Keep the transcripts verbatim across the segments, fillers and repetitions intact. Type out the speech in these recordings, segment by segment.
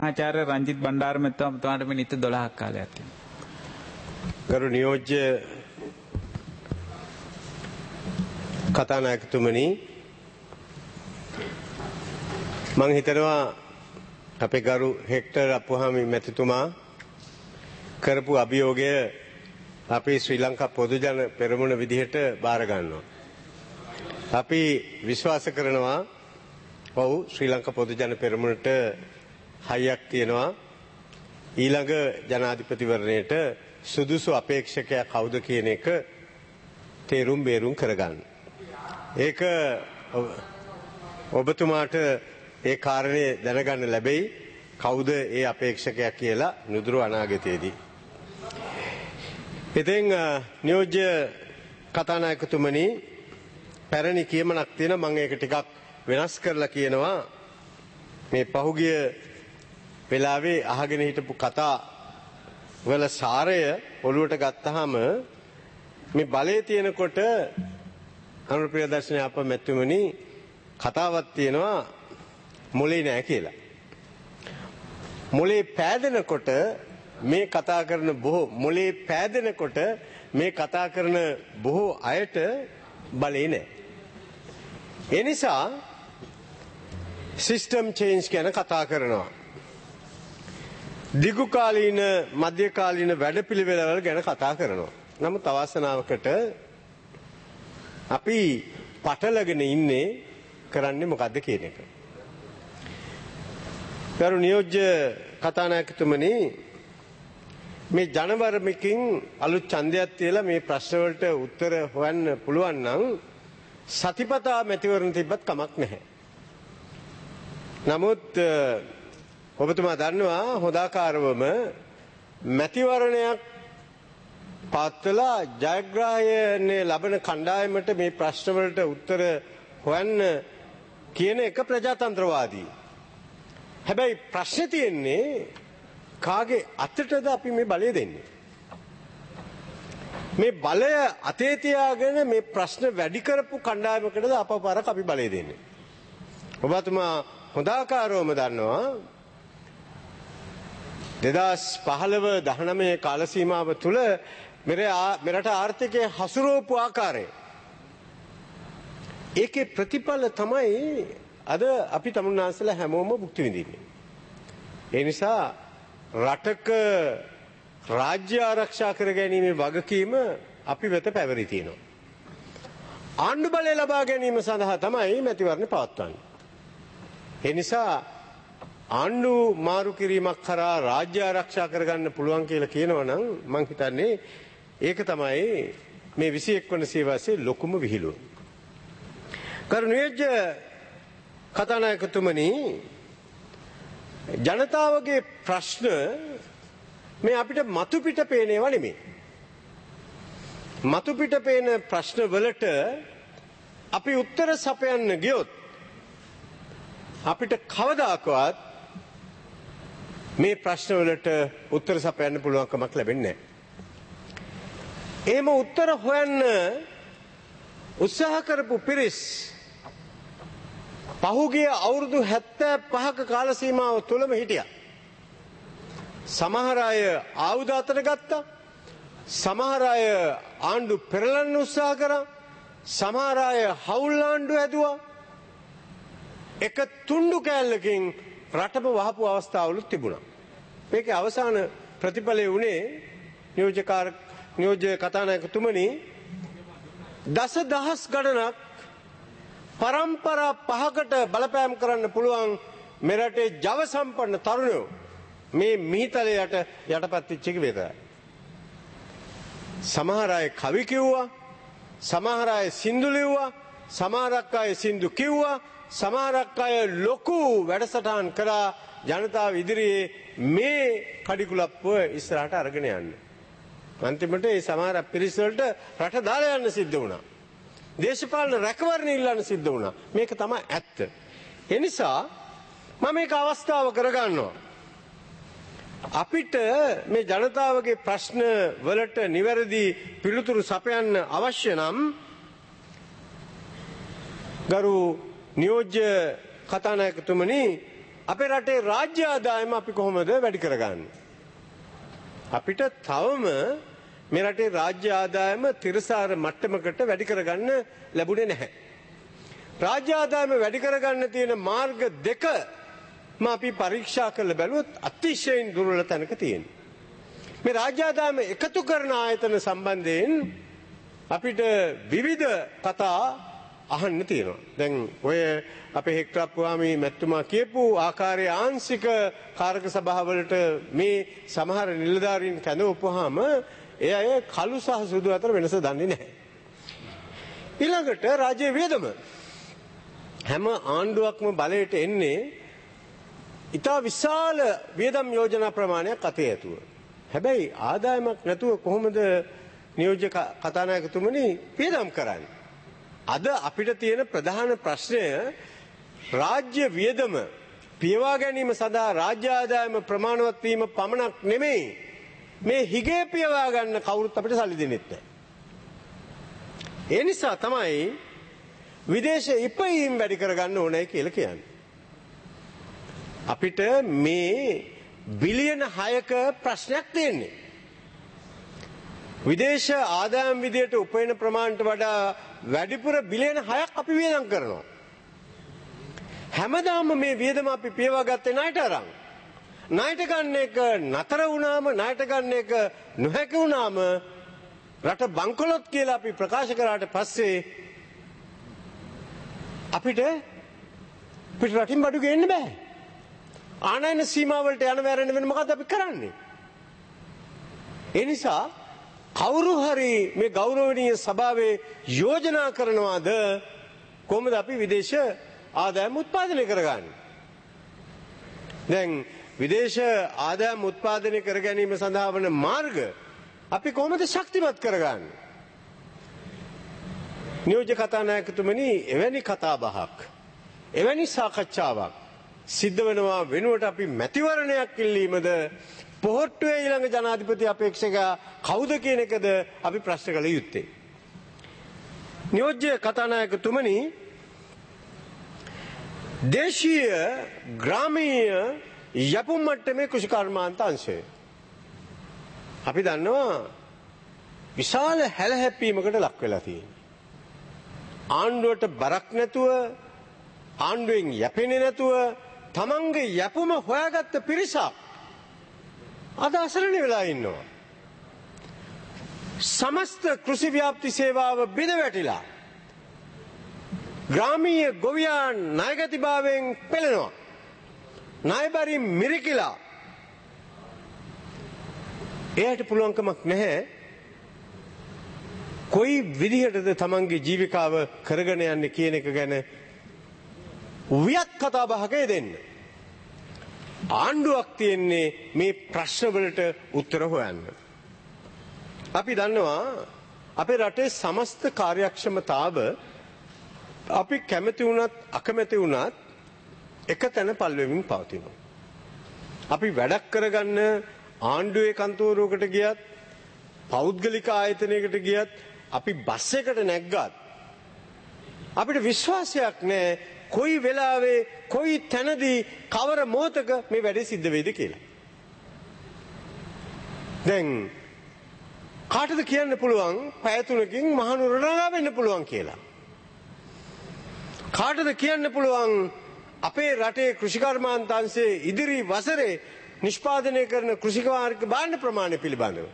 ආචාර්ය රංජිත් බණ්ඩාර මහත්මයාට මිනිත්තු දොළහක් කාලයක් තියෙනවා. ගරු නියෝජ්‍ය කතානායකතුමනි, මම හිතනවා අපේ ගරු හෙක්ටර් අප්පුහාමි මැතිතුමා කරපු අභියෝගය අපි ශ්‍රී ලංකා පොදු ජන පෙරමුණ විදිහට බාර ගන්නවා. අපි විශ්වාස කරනවා ඔව් ශ්‍රී ලංකා පොදු ජන පෙරමුණට හයියක් තියෙනවා ඊළඟ ජනාධිපතිවරණයට සුදුසු අපේක්ෂකයා කවුද කියන එක තේරුම් බේරුම් කරගන්න. ඒක ඔබතුමාට ඒ කාරණේ දැනගන්න ලැබෙයි කවුද ඒ අපේක්ෂකයා කියලා නුදුරු අනාගතයේදී. ඉතින් නියෝජ්‍ය කතානායකතුමනි, පැරණි කියමනක් තියෙනවා, මම ඒක ටිකක් වෙනස් කරලා කියනවා. මේ පහුගිය වෙලාවේ අහගෙන හිටපු කතා වල සාරය ඔළුවට ගත්තාම මේ බලයේ තියෙනකොට අනුර ප්‍රියදර්ශන අප මැතිතුමනි කතාවක් තියෙනවා මොලේ නෑ කියලා. මොලේ පෑදෙනකොට මේ කතා කරන බොහෝ මොලේ පෑදෙනකොට මේ කතා කරන බොහෝ අයට බලේ නෑ. ඒ නිසා සිස්ටම් චේන්ජ් ගැන කතා කරනවා. දිගු කාලීන මධ්‍ය කාලීන වැඩපිළිවෙළවල ගැන කතා කරනවා. නමුත් අවසනාවකට අපි පටලගෙන ඉන්නේ කරන්නේ මොකද්ද කියන එක. ගරු නියෝජ්‍ය කතානායකතුමනි, මේ ජනවරමකින් අලුත් ඡන්දයක් තියලා මේ ප්‍රශ්න වලට උත්තර හොයන්න පුළුවන් නම් සතිපතා මැතිවරණ තිබ්බත් කමක් නැහැ. නමුත් ඔබතුමා දන්නවා හොදාකාරවම මැතිවරණයක් පාත්වලා ජයග්‍රහණය ලබන කණ්ඩායමට මේ ප්‍රශ්න වලට උත්තර හොයන්න කියන එක ප්‍රජාතන්ත්‍රවාදී. හැබැයි ප්‍රශ්නේ තියෙන්නේ කාගේ අතටද අපි මේ බලය දෙන්නේ? මේ බලය අතේ තියාගෙන මේ ප්‍රශ්න වැඩි කරපු කණ්ඩායමකටද අපපාරක් අපි බලය දෙන්නේ? ඔබතුමා හොදාකාරවම දන්නවා දෙදහස් පහළව දහනවය කාල සීමාව තුළ මෙරට ආර්ථිකය හසුරුවපු ආකාරය. ඒකේ ප්‍රතිඵල තමයි අද අපි තමුන්නාන්සලා හැමෝම භුක්ති විඳින්නේ. ඒ නිසා රටක රාජ්‍ය ආරක්ෂා කර ගැනීමේ වගකීම අපි වෙත පැවරී තියෙනවා. ආණ්ඩු බලය ලබා ගැනීම සඳහා තමයි මැතිවරණ පවත්වන්නේ. ඒ නිසා ආණ්ඩු මාරු කිරීමක් කරා රාජ්‍ය ආරක්ෂා කරගන්න පුළුවන් කියලා කියනවා නම් මම හිතන්නේ ඒක තමයි මේ විසි එක් වන සේවාවේ ලොකුම විහිළුව. කරු නියෝජ්‍ය කතානායකතුමනි, ජනතාවගේ ප්‍රශ්න මේ අපිට මතු පිට පේන ඒවා නෙමෙයි. මතු පිට පේන ප්‍රශ්න වලට අපි උත්තර සපයන්න ගියොත් අපිට කවදාකවත් මේ ප්‍රශ්න වලට උත්තර සපයන්න පුළුවන් කමක් ලැබෙන්නේ නැහැ. එහෙම උත්තර හොයන්න උත්සාහ කරපු පිරිස් පහුගිය අවුරුදු හැත්තෑ පහක කාල සීමාව තුළම හිටියා. සමහර අය ආයුධ අතට ගත්තා. සමහර අය ආණ්ඩු පෙරලන්න උත්සාහ කරා. සමහර අය හවුල් ආණ්ඩු හැදුවා. එක තුණ්ඩු කෑල්ලකින් රටම වහපු අවස්ථාවලුත් තිබුණා. මේකේ අවසාන ප්‍රතිඵලය වුණේ නියෝජ්‍යකාර නියෝජ්‍ය කතානායකතුමනි, දසදහස් ගණනක් පරම්පරා පහකට බලපෑම් කරන්න පුළුවන් මෙරටේ ජව සම්පන්න තරුණයෝ මේ මිහිතලයට යටපත් වෙච්ච එක විතරයි. සමහර අය කවි කිව්වා, සමහර අය සින්දු ලිව්වා, සමහරක් අය සින්දු කිව්වා, සමහරක් අය ලොකු වැඩසටහන් කරා ජනතාව ඉදිරියේ මේ කඩිකුලප්පුව ඉස්සරහට අරගෙන යන්න. අන්තිමට මේ සමහර පිරිස් වලට රට දාලා යන්න සිද්ධ වුණා. දේශපාලන රැකවරණ ඉල්ලන්න සිද්ධ වුණා. මේක තමයි ඇත්ත. ඒ නිසා මම මේක අවස්ථාව කරගන්නවා. අපිට මේ ජනතාවගේ ප්‍රශ්න වලට නිවැරදි පිළිතුරු සපයන්න අවශ්‍ය නම් ගරු නියෝජ්‍ය කතානායකතුමනි, අපේ රටේ රාජ්‍ය ආදායම අපි කොහොමද වැඩි කරගන්නේ? අපිට තවම මේ රටේ රාජ්‍ය ආදායම තිරසාර මට්ටමකට වැඩි කරගන්න ලැබුණේ නැහැ. රාජ්‍ය ආදායම වැඩි කරගන්න තියෙන මාර්ග දෙක මම අපි පරීක්ෂා කරලා බැලුවොත් අතිශයින් දුර්වල තැනක තියෙනවා. මේ රාජ්‍ය ආදායම එකතු කරන ආයතන සම්බන්ධයෙන් අපිට විවිධ කතා අහන්න තියෙනවා. දැන් ඔය අපේ හෙක්ටරප්පුවාමි මැතිතුමා කියපු ආකාරයේ ආංශික කාරක සභාවලට මේ සමහර නිලධාරීන් කැඳවුවාම ඒ අය කළු සහ සුදු අතර වෙනස දන්නේ නැහැ. ඊළඟට රාජ්‍ය වියදම හැම ආණ්ඩුවක්ම බලයට එන්නේ ඉතා විශාල වියදම් යෝජනා ප්‍රමාණයක් අතේ ඇතුව. හැබැයි ආදායමක් නැතුව කොහොමද නියෝජ්‍ය කතානායකතුමනි වියදම් කරන්නේ? අද අපිට තියෙන ප්‍රධාන ප්‍රශ්නය රාජ්‍ය වියදම පියවා ගැනීම සඳහා රාජ්‍ය ආදායම ප්‍රමාණවත් වීම පමණක් නෙමෙයි, මේ හිගේ පියවා ගන්න කවුරුත් අපිට සල්ලි දෙන්නේ නැහැ. ඒ නිසා තමයි විදේශ ඉපයීම් වැඩි කරගන්න ඕනේ කියලා කියන්නේ. අපිට මේ බිලියන හයක ප්‍රශ්නයක් තියෙන්නේ. විදේශ ආදායම් විදියට උපයන ප්‍රමාණයට වඩා වැඩිපුර බිලියන හයක් අපි වියදම් කරනවා. හැමදාම මේ වියදම අපි පියවා ගත්තේ ණයට අරන්. ණයට ගන්න එක නතර වුණාම, ණයට ගන්න එක නොහැකි වුණාම රට බංකොලොත් කියලා අපි ප්‍රකාශ කරාට පස්සේ අපිට පිට රටින් බඩු ගේන්න බෑ. ආනයන සීමාවලට යන වැරෙන්න වෙන මොකද්ද අපි කරන්නේ? ඒ නිසා කවුරු හරි මේ ගෞරවනීය සභාවේ යෝජනා කරනවාද කොහොමද අපි විදේශ ආදායම උත්පාදනය කරගන්නේ? දැන් විදේශ ආදායම උත්පාදනය කර ගැනීම සඳහා වන මාර්ග අපි කොහොමද ශක්තිමත් කරගන්නේ? නියෝජ්‍ය කතානායකතුමනි, එවැනි කතාබහක්, එවැනි සාකච්ඡාවක් සිද්ධ වෙනවා වෙනුවට අපි මැතිවරණයක් ඉල්ලීමද, පොහොට්ටුවේ ඊළඟ ජනාධිපති අපේක්ෂකයා කවුද කියන එකද අපි ප්‍රශ්න කළ යුත්තේ. නියෝජ්‍ය කතානායකතුමනි, දේශීය ග්‍රාමීය යපුම් මට්ටමේ කෘෂිකර්මාන්ත අංශය අපි දන්නවා විශාල හැලහැප්පීමකට ලක් වෙලා තියෙනවා. ආණ්ඩුවට බරක් නැතුව, ආණ්ඩුවෙන් යැපෙන්නේ නැතුව තමන්ගේ යැපුම හොයාගත්ත පිරිසක් අද අසරණ වෙලා ඉන්නවා. සමස්ත කෘෂි ව්‍යාප්ති සේවාව බිඳ වැටිලා ග්‍රාමීය ගොවියා ණයගැතිභාවයෙන් පෙළෙනවා. ණයබරින් මිරිකිලා එයාට පුළුවන්කමක් නැහැ කොයි විදිහටද තමන්ගේ ජීවිකාව කරගෙන යන්නේ කියන එක ගැන වියත් කතා බහක යෙදෙන්න. ආණ්ඩුවක් තියෙන්නේ මේ ප්‍රශ්නවලට උත්තර හොයන්න. අපි දන්නවා අපේ රටේ සමස්ත කාර්යක්ෂමතාව අපි කැමති වුණත් අකමැති වුණත් එක තැන පල් වෙමින් පවතිනවා. අපි වැඩක් කරගන්න ආණ්ඩුවේ කන්තෝරුවකට ගියත්, පෞද්ගලික ආයතනයකට ගියත්, අපි බස් එකට නැග්ගත් අපිට විශ්වාසයක් නැහැ කොයි වෙලාවේ කොයි තැනදී කවර මොහොතක මේ වැඩේ සිද්ධ වෙයිද කියලා. දැන් කාටද කියන්න පුළුවන් පැය තුනකින් මහනුවර නගා වෙන්න පුළුවන් කියලා? කාටද කියන්න පුළුවන් අපේ රටේ කෘෂිකර්මාන්ත අංශයේ ඉදිරි වසරේ නිෂ්පාදනය කරන කෘෂිකාර්මික භාණ්ඩ ප්‍රමාණය පිළිබඳව?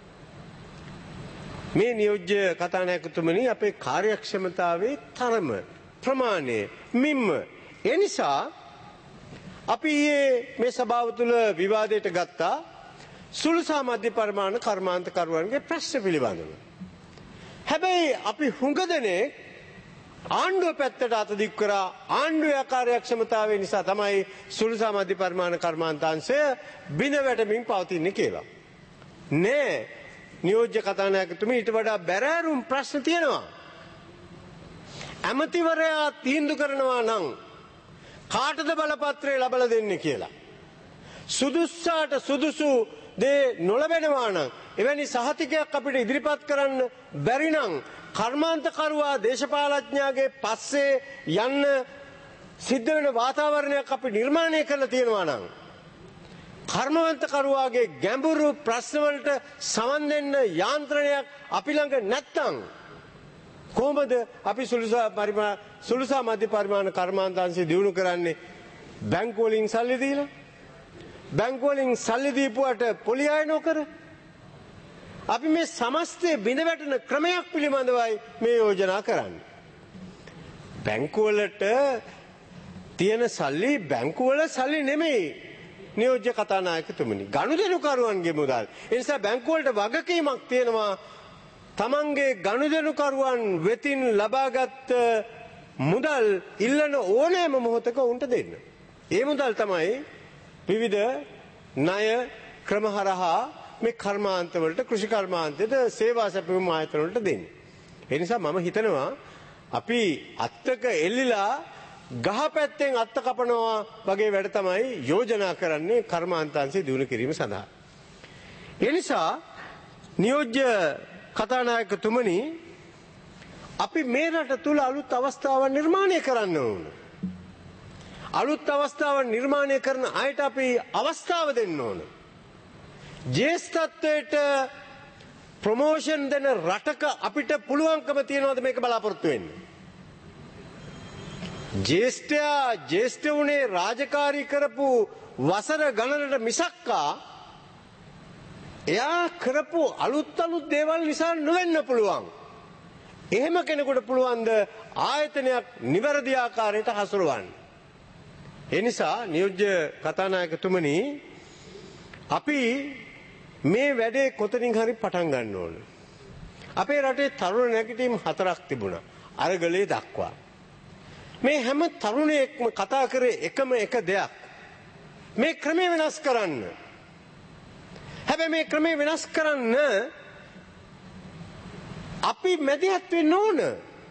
මේ නියෝජ්‍ය කතානායකතුමනි, අපේ කාර්යක්ෂමතාවේ තරම, ප්‍රමාණය මිම්ම. ඒ නිසා අපි මේ සභාව තුළ විවාදයට ගත්තා සුළු සහ මධ්‍ය පරිමාණ කර්මාන්තකරුවන්ගේ ප්‍රශ්න පිළිබඳව. හැබැයි අපි හුඟ දෙනෙක් ආණ්ඩුව පැත්තට අත දික් කරා ආණ්ඩුවේ කාර්යක්ෂමතාවය නිසා තමයි සුළු සහ මධ්‍ය පරිමාණ කර්මාන්තාංශය බිඳ වැටමින් පවතින්නේ කියලා. නෑ නියෝජ්‍ය කතානායකතුමනි, ඊට වඩා බැරෑරුම් ප්‍රශ්න තියෙනවා. ඇමතිවරයා තීන්දුව කරනවා නම් කාටද බලපත්‍රය ලබලා දෙන්නේ කියලා. සුදුස්සාට සුදුසු දේ නොලැබෙනවා නම්, එවැනි සහතිකයක් අපිට ඉදිරිපත් කරන්න බැරි නම් කර්මාන්තකරුවා දේශපාලඥයාගේ පස්සේ යන්න සිද්ධ වෙන වාතාවරණයක් අපි නිර්මාණය කරලා තියෙනවා නම් කර්මවන්තකරුවාගේ ගැඹුරු ප්‍රශ්න වලට සමන් දෙන්න යාන්ත්‍රණයක් අපි ළඟ නැත්තම් කොහොමද අපි සුළුසා පරිමාණ සුළුසා මධ්‍ය පරිමාණ කර්මාන්තාංශය දියුණු කරන්නේ? බැංකු වලින් සල්ලි දීලා, බැංකු වලින් සල්ලි දීපුවට පොලි අය නොකර අපි මේ සමස්තය බිඳ වැටෙන ක්‍රමයක් පිළිබඳවයි මේ යෝජනා කරන්නේ. බැංකු වලට තියෙන සල්ලි බැංකු වල සල්ලි නෙමෙයි නියෝජ්‍ය කතානායකතුමනි, ගනුදෙනුකරුවන්ගේ මුදල්. ඒ නිසා බැංකු වලට වගකීමක් තියෙනවා තමන්ගේ ගනුදෙනුකරුවන් වෙතින් ලබාගත් මුදල් ඉල්ලන ඕනෑම මොහොතක උන්ට දෙන්න. ඒ මුදල් තමයි විවිධ ණය ක්‍රම හරහා මේ කර්මාන්තවලට, කෘෂි කර්මාන්තයට, සේවා සැපයුම් ආයතන වලට දෙන්නේ. ඒ නිසා මම හිතනවා අපි අත්තක එල්ලිලා ගහ පැත්තෙන් අත්ත කපනවා වගේ වැඩ තමයි යෝජනා කරන්නේ කර්මාන්තාංශය දියුණු කිරීම සඳහා. ඒ නිසා නියෝජ්‍ය කතානායකතුමනි, අපි මේ රට තුල අලුත් අවස්ථාවක් නිර්මාණය කරන්න ඕන. අලුත් අවස්ථාවක් නිර්මාණය කරන අයට අපි අවස්ථාව දෙන්න ඕන. ජේෂ්ඨත්වයට ප්‍රොමෝෂන් දෙන රටක අපිට පුළුවන්කම තියනවාද මේක බලාපොරොත්තු වෙන්න? ජේෂ්ඨයා ජේෂ්ඨ වුණේ රාජකාරී කරපු වසර ගණනට මිසක්කා එයා කරපු අලුත් අලුත් දේවල් නිසා නොවෙන්න පුළුවන්. එහෙම කෙනෙකුට පුළුවන් ද ආයතනයක් නිවැරදි ආකාරයට හසුරවන්න? ඒ නිසා නියෝජ්‍ය කතානායකතුමනි, අපි මේ වැඩේ කොතනින් හරි පටන් ගන්න ඕන. අපේ රටේ තරුණ නැගිටීම් හතරක් තිබුණා අරගලේ දක්වා. මේ හැම තරුණයෙක්ම කතා කරේ එකම එක දෙයක්. මේ ක්‍රමය වෙනස් කරන්න. හැබැයි මේ ක්‍රමය වෙනස් කරන්න අපි මැදිහත් වෙන්න ඕන.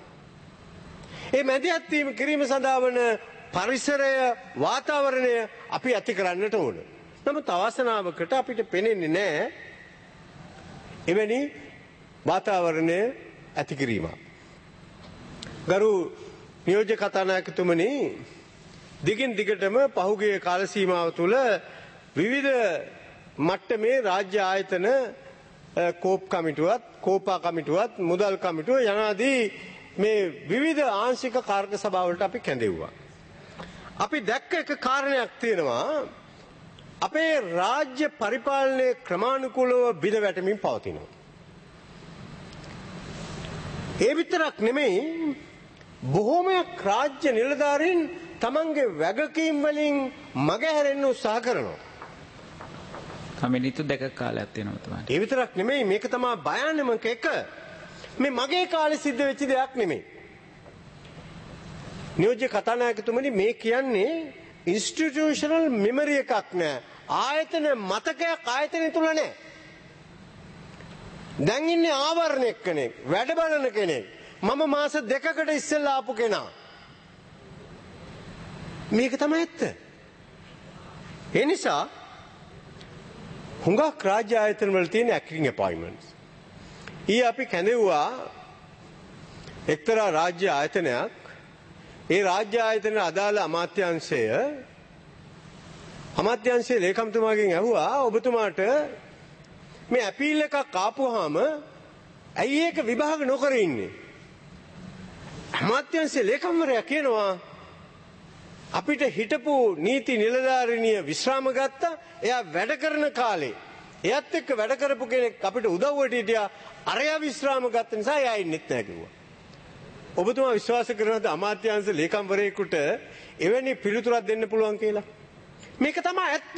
ඒ මැදිහත් වීම කිරීම සඳහා වන පරිසරය, වාතාවරණය අපි ඇති කරන්නට ඕන. නමුත් අවසනාවකට අපිට පෙනෙන්නේ නැහැ එවැනි වාතාවරණය ඇති කිරීම. ගරු නියෝජ්‍ය කතානායකතුමනි, දිගින් දිගටම පහුගිය කාල සීමාව තුළ විවිධ මට්ටමේ රාජ්‍ය ආයතන, කෝප් කමිටුවත්, කෝපා කමිටුවත්, මුදල් කමිටුව යනාදී මේ විවිධ ආංශික කාර්ක සභාවලට අපි කැඳෙව්වා. අපි දැක්ක එක කාරණයක් තියෙනවා. අපේ රාජ්‍ය පරිපාලනයේ ක්‍රමානුකූලව බිඳ වැටෙමින් පවතිනවා. ඒ විතරක් නෙමෙයි, බොහෝමයක් රාජ්‍ය නිලධාරීන් තමන්ගේ වගකීම් වලින් මගහැරෙන්න උත්සාහ කරනවා. කමිනිතු දෙක කාලයක් තියෙනවා තමයි. ඒ විතරක් නෙමෙයි, මේක තමයි භයානකම එක. මේ මගේ කාලේ සිද්ධ වෙච්ච දෙයක් නෙමෙයි. නියෝජ්‍ය කතානායකතුමනි, මේ කියන්නේ ඉන්ස්ටිටියුෂනල් මෙමරි එකක් නෑ. ආයතන මතකයක් ආයතනය තුල නෑ. දැන් ඉන්නේ ආවරණයක් කෙනෙක්, වැඩ බලන කෙනෙක්, මම මාස දෙකකට ඉස්සෙල්ලා ආපු කෙනා. මේක තමයි ඇත්ත. ඒ නිසා හුඟක් රාජ්‍ය ආයතන වල තියෙන ඇක්ටිං අපොයින්ට්මන්ට්ස්. ඊ අපි කැඳෙව්වා එක්තරා රාජ්‍ය ආයතනයක්. ඒ රාජ්‍ය ආයතන අදාළ අමාත්‍යාංශය අමාත්‍යාංශයේ ලේකම්තුමාගෙන් ඇහුවා, ඔබතුමාට මේ අපීල් එකක් ආපුවාම ඇයි ඒක විභාග නොකර ඉන්නේ? අමාත්‍යාංශයේ ලේකම්වරයා කියනවා, අපිට හිටපු නීති නිලධාරිනිය විශ්‍රාම ගත්තා. එයා වැඩ කරන කාලේ එයත් එක්ක වැඩ කරපු කෙනෙක් අපිට උදව්වට හිටියා. අරයා විශ්‍රාම ගත්ත නිසා එයා ඉන්නෙත් නැහැ කිව්වා. ඔබතුමා විශ්වාස කරනවද අමාත්‍යාංශ ලේකම්වරයෙකුට එවැනි පිළිතුරක් දෙන්න පුළුවන් කියලා? මේක තමයි ඇත්ත.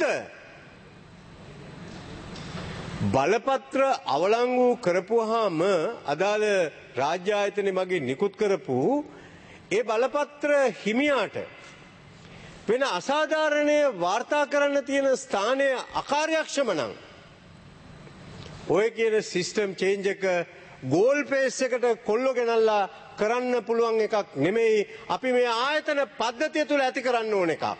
බලපත්‍ර අවලංගු කරපුවාම අදාළ රාජ්‍ය ආයතනෙ මගින් නිකුත් කරපු ඒ බලපත්‍ර හිමියාට වෙන අසාධාරණය වාර්තා කරන්න තියෙන ස්ථානය අකාර්යක්ෂම නම් ඔය කියන සිස්ටම් චේන්ජ් එක ගෝල් පේස් එකට කොල්ලෝ ගෙනල්ලා කරන්න පුළුවන් එකක් නෙමෙයි. අපි මේ ආයතන පද්ධතිය තුල ඇති කරන්න ඕන එකක්.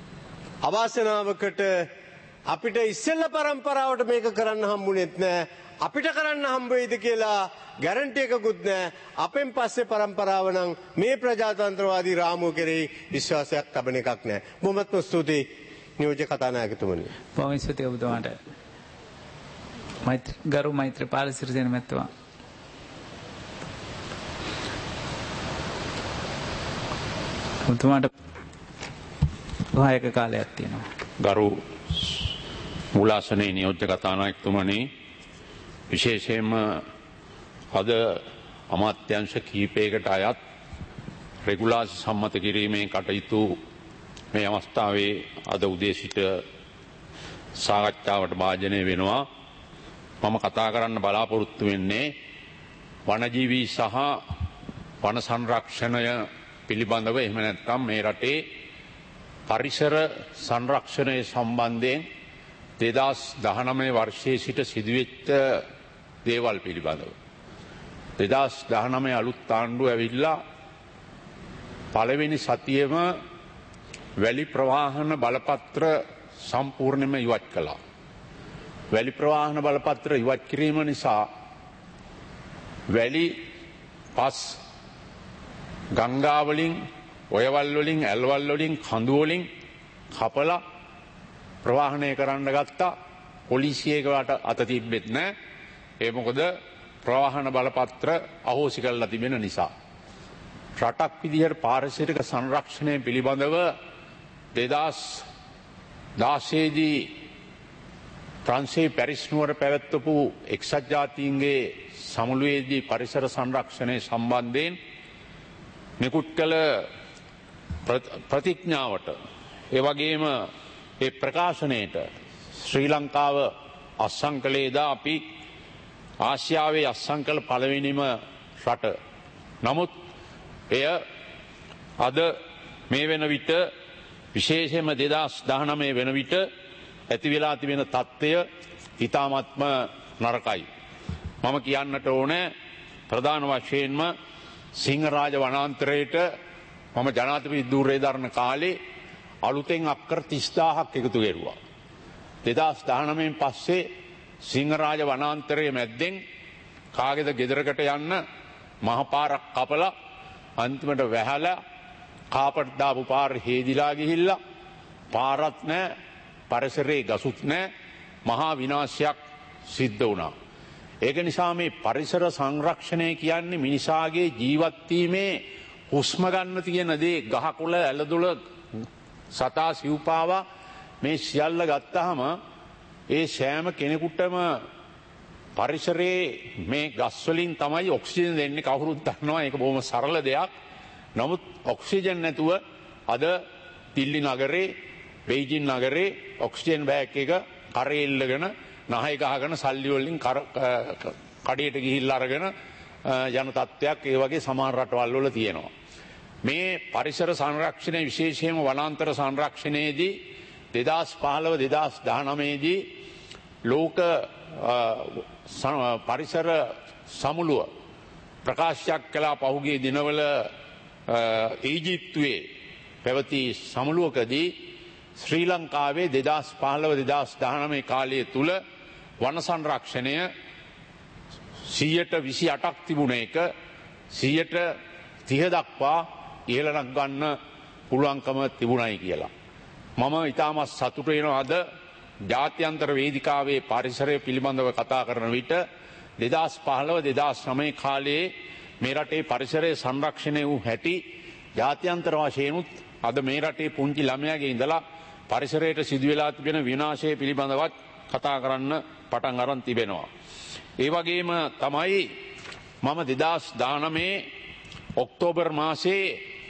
අවාසනාවකට අපිට ඉස්සෙල්ල පරම්පරාවට මේක කරන්න හම්බුනේත් නෑ. අපිට කරන්න හම්බ වෙයිද කියලා ගැරන්ටි එකකුත් නැහැ. අපෙන් පස්සේ પરම්පරාව නම් මේ ප්‍රජාතන්ත්‍රවාදී රාමුව කෙරෙහි විශ්වාසයක් තබන එකක් නැහැ. බොහොමත්ම ස්තුතියි නියෝජ්‍ය කතානායකතුමනි. බොහොම ස්තුතියි ඔබතුමාට. මෛත්‍රී ගරු මෛත්‍රීපාල සිරිසේන මැතිතුමා. ඔබතුමාට සහායක කාලයක් තියෙනවා. ගරු මූලාසනයේ නියෝජ්‍ය කතානායකතුමනි, විශේෂයෙන්ම අද අමාත්‍යංශ කිහිපයකට අයත් රෙගුලාසි සම්මත කිරීමේ කටයුතු මේ අවස්ථාවේ අද උදේ සිට සාකච්ඡාවට භාජනය වෙනවා. මම කතා කරන්න බලාපොරොත්තු වෙන්නේ වනජීවී සහ වන සංරක්ෂණය පිළිබඳව, එහෙම නැත්නම් මේ රටේ පරිසර සංරක්ෂණය සම්බන්ධයෙන් දෙදහස් දහනවය වර්ෂයේ සිට සිදුවෙච්ච දේවල් පිළිබඳව. දෙදහස් දහනවය අලුත් ආණ්ඩුව ඇවිල්ලා පළවෙනි සතියෙම වැලි ප්‍රවාහන බලපත්‍ර සම්පූර්ණයෙන්ම ඉවත් කළා. වැලි ප්‍රවාහන බලපත්‍ර ඉවත් කිරීම නිසා වැලි පස් ගංගාවලින්, ඔයවල් වලින්, ඇල්වල් වලින්, කඳු වලින් කපලා ප්‍රවාහනය කරන්න ගත්තා. පොලිසියකට අත තිබෙත් නැහැ. ඒ මොකද ප්‍රවාහන බලපත්‍ර අහෝසි කරලා තිබෙන නිසා. රටක් විදිහට පාරිසරික සංරක්ෂණය පිළිබඳව දෙදහස් දාසය දී ෆ්‍රාන්සියේ පැරිස් නුවර පැවැත්වපු එක්සත් ජාතීන්ගේ සමුළුවේදී පරිසර සංරක්ෂණය සම්බන්ධයෙන් නිකුත් කළ ප්‍රතිඥාවට, ඒ වගේම ඒ ප්‍රකාශනයට ශ්‍රී ලංකාව අත්සන් කළේදා අපි ආසියාවේ අත්සන් කළ පළවෙනිම රට. නමුත් එය අද මේ වෙන විට, විශේෂයෙන්ම දෙදහස් දහනවය වෙන විට ඇති වෙලා තිබෙන තත්ත්වය ඉතාමත්ම නරකයි. මම කියන්නට ඕනේ ප්‍රධාන වශයෙන්ම සිංහරාජ වනාන්තරයට මම ජනාධිපති ධූරය දරන කාලේ අලුතෙන් අක්කර තිස්දාහක් එකතු කෙරුවා. දෙදහස් දහනවයෙන් පස්සේ සිංහරාජ වනාන්තරයේ මැද්දෙන් කාගෙද ගෙදරකට යන්න මහපාරක් කපලා අන්තිමට වැහැලා කාපට් දාපු පාර හේදිලා ගිහිල්ලා පාරත් නැහැ, පරිසරයේ ගසුත් නැහැ, මහා විනාශයක් සිද්ධ වුණා. ඒක නිසා මේ පරිසර සංරක්ෂණය කියන්නේ මිනිසාගේ ජීවත් වීමේ හුස්ම ගන්න තියෙන දේ, ගහකොළ ඇලදොල සතා සිව්පාවා මේ සියල්ල ගත්තාම ඒ සෑම කෙනෙකුටම පරිසරයේ මේ ගස් වලින් තමයි ඔක්සිජන් දෙන්නේ. කවුරුත් දන්නවා ඒක බොහොම සරල දෙයක්. නමුත් ඔක්සිජන් නැතුව අද දිල්ලි නගරේ, බෙයිජින් නගරේ ඔක්සිජන් බෑග් එක කරේ ඉල්ලගෙන නහය ගහගෙන සල්ලි වලින් කඩේට ගිහිල්ලා අරගෙන යන තත්ත්වයක් ඒ වගේ සමහර රටවල් වල තියෙනවා. මේ පරිසර සංරක්ෂණය, විශේෂයෙන්ම වනාන්තර සංරක්ෂණයේදී දෙදහස් පහළව දෙදහස් දහනවය දී ලෝක පරිසර සමුළුව ප්‍රකාශයක් කළා. පහුගිය දිනවල ඊජිප්තුවේ පැවති සමුළුවකදී ශ්‍රී ලංකාවේ දෙදහස් පහළව දෙදහස් දහනවය කාලය තුල වන සංරක්ෂණය සියයට විසි අටක් තිබුණ එක සියයට තිහ දක්වා ඉහළට ගන්න පුළුවන්කම තිබුණයි කියලා. මම ඉතාමත් සතුටු වෙනවා අද ජාත්‍යන්තර වේදිකාවේ පරිසරය පිළිබඳව කතා කරන විට දෙදහස් පහළව දෙදහස් නවය කාලයේ මේ රටේ පරිසරය සංරක්ෂණය වූ හැටි ජාත්‍යන්තර වශයෙන්ුත් අද මේ රටේ පුංචි ළමයාගේ ඉඳලා පරිසරයට සිදුවෙලා තිබෙන විනාශය පිළිබඳවත් කතා කරන්න පටන් අරන් තිබෙනවා. ඒ වගේම තමයි මම දෙදහස් දහනවය ඔක්තෝබර් මාසයේ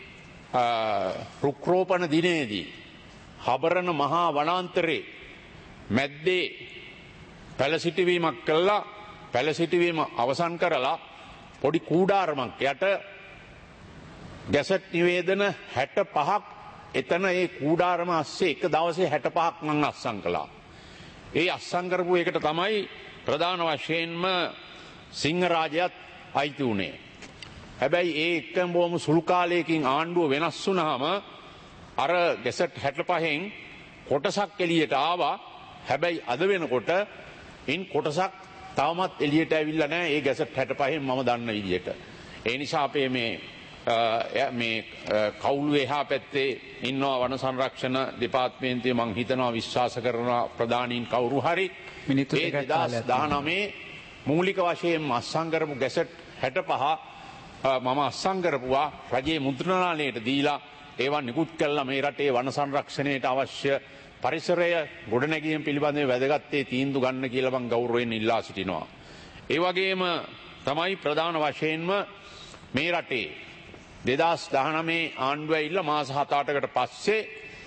රුක්රෝපණ දිනේදී හබරන මහා වනාන්තරේ මැද්දේ පැලසිටිවීමක් කළා. පැලසිටිවීම අවසන් කරලා පොඩි කූඩාරමක් යට ගැසට් නිවේදන හැට පහක් එතන ඒ කූඩාරම අස්සේ එක දවසේ හැට පහක් මං අස්සන් කළා. ඒ අස්සන් කරපු එකට තමයි ප්‍රධාන වශයෙන්ම සිංහරාජයත් අයිති වුණේ. හැබැයි ඒ එක්කම බොහොම සුළු කාලයකින් ආණ්ඩුව වෙනස් වුණාම අර ගැසට් හැට පහෙන් කොටසක් එළියට ආවා. හැබැයි අද වෙනකොට ඉන් කොටසක් තවමත් එළියට ඇවිල්ලා නැහැ ඒ ගැසට් හැටපහෙන් මම දන්න විදිහට. ඒ නිසා අපේ මේ මේ කවුළු එහා පැත්තේ ඉන්නවා වන සංරක්ෂණ දෙපාර්තමේන්තුවේ මං හිතනවා විශ්වාස කරනවා ප්‍රධානීන් කවුරු හරි ඒ දෙදාස් දහනවයේ මූලික වශයෙන් අත්සන් කරපු ගැසට් හැටපහ මම අත්සන් කරපුවා රජයේ මුද්‍රණාලයට දීලා ඒවා නිකුත් කළා මේ රටේ වන සංරක්ෂණයට අවශ්‍ය පරිසරය ගොඩනැගීම පිළිබඳව වැදගත්යේ තීන්දුව ගන්න කියලා මම ගෞරවයෙන් ඉල්ලා සිටිනවා. ඒ වගේම තමයි ප්‍රධාන වශයෙන්ම මේ රටේ දෙදාස් දහනවයේ ආණ්ඩුව ඇවිල්ලා මාස හත අටකට පස්සේ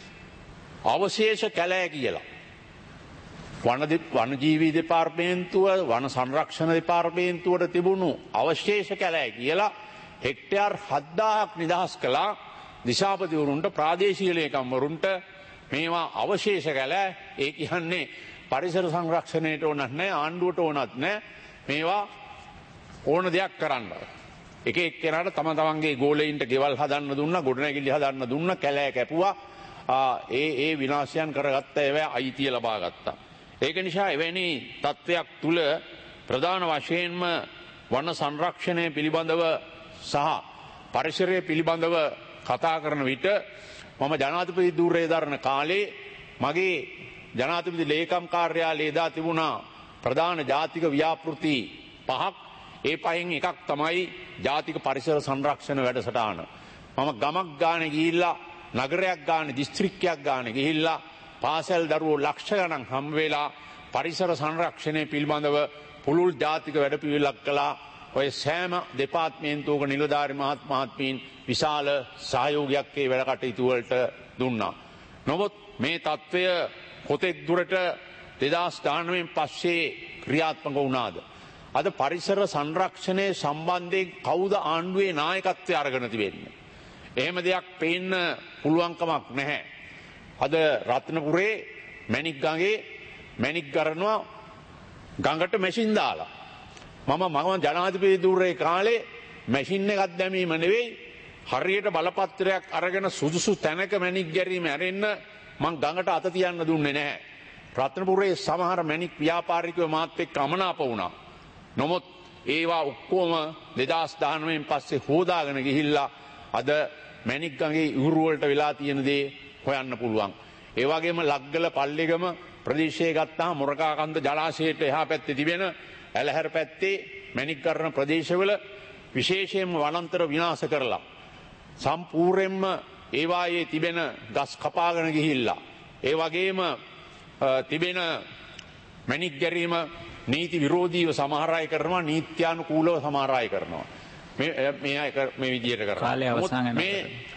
අවශේෂ කැලෑ කියලා වන වනජීවී දෙපාර්තමේන්තුව වන සංරක්ෂණ දෙපාර්තමේන්තුවට තිබුණු අවශේෂ කැලෑ කියලා හෙක්ටයාර් හත්දාහක් නිදහස් කළා දිශාපතිවරුන්ට ප්‍රාදේශීය ලේකම්වරුන්ට මේවා අවශේෂ කැලෑ ඒ කියන්නේ පරිසර සංරක්ෂණයට ඕනත් නැහැ ආණ්ඩුවට ඕනත් නැහැ මේවා ඕන දෙයක් කරන්න. එක එක්කෙනාට තම තමන්ගේ ගෝලයින්ට ගෙවල් හදන්න දුන්නා ගොඩනැගිලි හදන්න දුන්නා කැලෑ කැපුවා ඒ ඒ විනාශයන් කරගත්ත ඒවා අයිතිය ලබා ගත්තා. ඒක නිසා එවැනි තත්ත්වයක් තුල ප්‍රධාන වශයෙන්ම වන සංරක්ෂණය පිළිබඳව සහ පරිසරය පිළිබඳව කතා කරන විට මම ජනාධිපති ධූරය දරන කාලේ මගේ ජනාධිපති ලේකම් කාර්යාලයේ දා තිබුණා ප්‍රධාන ජාතික ව්‍යාපෘති පහක් ඒ පහෙන් එකක් තමයි ජාතික පරිසර සංරක්ෂණ වැඩසටහන. මම ගමක් ගානේ ගිහිල්ලා නගරයක් ගානේ දිස්ත්‍රික්කයක් ගානේ ගිහිල්ලා පාසල් දරුවෝ ලක්ෂ ගණන් හම් වෙලා පරිසර සංරක්ෂණය පිළිබඳව පුළුල් ජාතික වැඩපිළිවෙලක් කළා. ඔය සෑම දෙපාර්තමේන්තුවක නිලධාරි මහත් මහත්මීන් විශාල සහයෝගයක් ඒ වැඩ කටයුතු වලට දුන්නා. නමුත් මේ තත්ත්වය කොතෙක් දුරට දෙදාස් දහනවයෙන් පස්සේ ක්‍රියාත්මක වුණාද? අද පරිසර සංරක්ෂණය සම්බන්ධයෙන් කවුද ආණ්ඩුවේ නායකත්වය අරගෙන තිබෙන්නේ? එහෙම දෙයක් පේන්න පුළුවන්කමක් නැහැ. අද රත්නපුරේ මැණික් ගඟේ මැණික් ගරනවා ගඟට මැෂින් දාලා. මම මම ජනාධිපති ධූරයේ කාලේ මැෂින් එකක් දැමීම නෙවෙයි හරියට බලපත්‍රයක් අරගෙන සුදුසු තැනක මැණික් ගැරීම ඇරෙන්න මං ගඟට අත තියන්න දුන්නේ නැහැ. රත්නපුරේ සමහර මැණික් ව්‍යාපාරිකයෝ මාත් එක්ක අමනාප වුණා. නමුත් ඒවා ඔක්කොම දෙදාස් දහනවයෙන් පස්සේ හොදාගෙන ගිහිල්ලා අද මැණික් ගඟේ ඉහුරු වලට වෙලා තියෙන දේ හොයන්න පුළුවන්. ඒ වගේම ලග්ගල පල්ලිගම ප්‍රදේශයේ ගත්තාම මොරකාකන්ද ජලාශයට එහා පැත්තේ තිබෙන ඇලහැර පැත්තේ මැණික් කරන ප්‍රදේශවල විශේෂයෙන්ම වනාන්තර විනාශ කරලා සම්පූර්ණයෙන්ම ඒවායේ තිබෙන ගස් කපාගෙන ගිහිල්ලා ඒ වගේම තිබෙන මැණික් ගැරීම නීති විරෝධීව සමහර අය කරනවා නීත්‍යානුකූලව සමහර අය කරනවා මේ මේ අය මේ විදියට කරනවා. මේ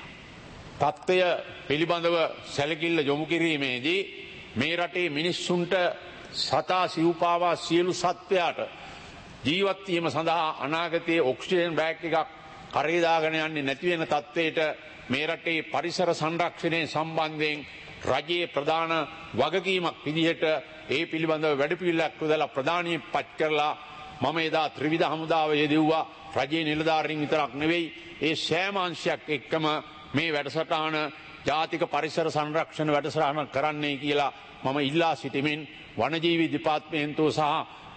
තත්ත්වය පිළිබඳව සැලකිල්ල යොමු කිරීමේදී මේ රටේ මිනිස්සුන්ට සතා සිව්පාවා සියලු සත්වයාට ජීවත් වීම සඳහා අනාගතයේ ඔක්සිජන් බෑග් එකක් කරේ දාගෙන යන්නේ නැති වෙන තත්ත්වයට මේ රටේ පරිසර සංරක්ෂණය සම්බන්ධයෙන් රජයේ ප්‍රධාන වගකීමක් විදිහට ඒ පිළිබඳව වැඩපිළිවෙලක් යොදලා ප්‍රධානීන් පත් කරලා මම එදා ත්‍රිවිධ හමුදාව යෙදුවා. රජයේ නිලධාරීන් විතරක් නෙවෙයි ඒ සෑම අංශයක් එක්කම මේ වැඩසටහන ජාතික පරිසර සංරක්ෂණ වැඩසටහන කරන්නයි කියලා මම ඉල්ලා සිටිමින් වනජීවී දෙපාර්තමේන්තුව සහ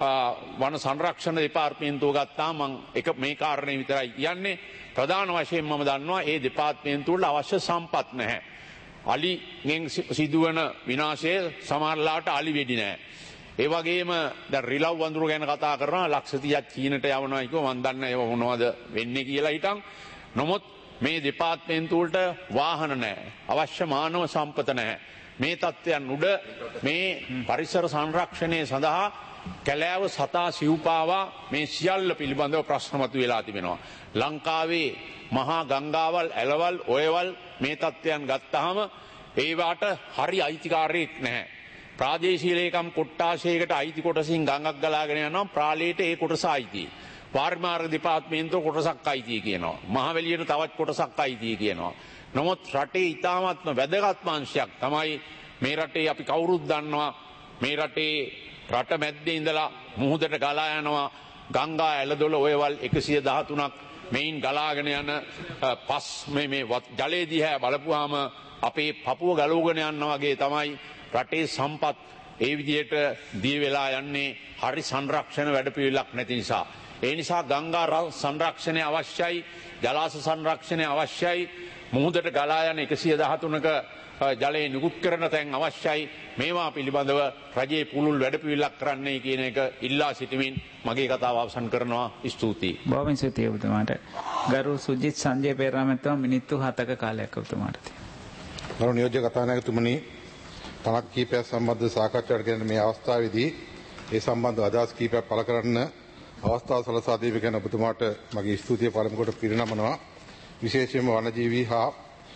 වන සංරක්ෂණ දෙපාර්තමේන්තුව ගත්තා මම එක මේ කාරණේ විතරයි කියන්නේ. ප්‍රධාන වශයෙන් මම දන්නවා ඒ දෙපාර්තමේන්තුව වල අවශ්‍ය සම්පත් නැහැ. අලිගෙන් සිදුවන විනාශය සමහරලාට අලි වෙඩි නැහැ. ඒ වගේම දැන් රිලව් වඳුරු ගැන කතා කරනවා ලක්ෂ තිහක් චීනට යවනවා කිව්ව මම දන්නේ ඒව මොනවද වෙන්නේ කියලා හිටන්. නමුත් මේ දෙපාර්තමේන්තුව වලට වාහන නැහැ. අවශ්‍ය මානව සම්පත නැහැ. මේ තත්ත්වයන් උඩ මේ පරිසර සංරක්ෂණය සඳහා කැලෑව සතා සිව්පාවා මේ සියල්ල පිළිබඳව ප්‍රශ්න මතුවලා තිබෙනවා. ලංකාවේ මහා ගංගාවල් ඇලවල් ඔයවල් මේ තත්ත්වයන් ගත්තාම ඒවට හරි අයිතිකාරයෙක් නැහැ. ප්‍රාදේශීය ලේකම් කොට්ටාශයකට අයිති කොටසින් ගඟක් ගලාගෙන යනවා ප්‍රාලයට ඒ කොටස අයිතියි. වාරිමාර්ග දෙපාර්තමේන්තුව කොටසක් අයිතියි කියනවා. මහවැලියට තවත් කොටසක් අයිතියි කියනවා. නමුත් රටේ ඉතාමත්ම වැදගත්ම අංශයක් තමයි මේ රටේ අපි කවුරුත් දන්නවා මේ රටේ රට මැද්දේ ඉඳලා මුහුදට ගලා යනවා ගංගා ඇලදොල ඔයවල් එකසිය දහතුනක් මෙයින් ගලාගෙන යන පස් මේ මේ ජලයේ දිහා බලපුවාම අපේ පපුව ගලවගෙන යනවා වගේ තමයි රටේ සම්පත් ඒ විදිහට දී වෙලා යන්නේ හරි සංරක්ෂණ වැඩපිළිවෙලක් නැති නිසා. ඒ නිසා ගංගා සංරක්ෂණය අවශ්‍යයි, ජලාශ සංරක්ෂණය අවශ්‍යයි, මුහුදට ගලා යන එකසිය දහතුනක ජලයේ නිකුත් කරන තැන් අවශ්‍යයි. මේවා පිළිබඳව රජයේ පුළුල් වැඩපිළිවෙලක් කරන්නයි කියන එක ඉල්ලා සිටමින් මගේ කතාව අවසන් කරනවා. ස්තුතියි. බොහොම ස්තුතියි ඔබතුමාට. ගරු සුජිත් සංජය පෙරේරාමැතිතුමා මිනිත්තු හතක කාලයක් ඔබතුමාට තියෙනවා. ගරු නියෝජ්‍ය කතානායකතුමනි, තනක් කීපයක් සම්බන්ධ සාකච්ඡාවට ගෙන මේ අවස්ථාවේදී ඒ සම්බන්ධ අදහස් කීපයක් පළ කරන්න අවස්ථාව සලසා දීම ගැන ඔබතුමාට මගේ ස්තුතිය පළමු කොට පිරිනමනවා. විශේෂයෙන්ම වනජීවී හා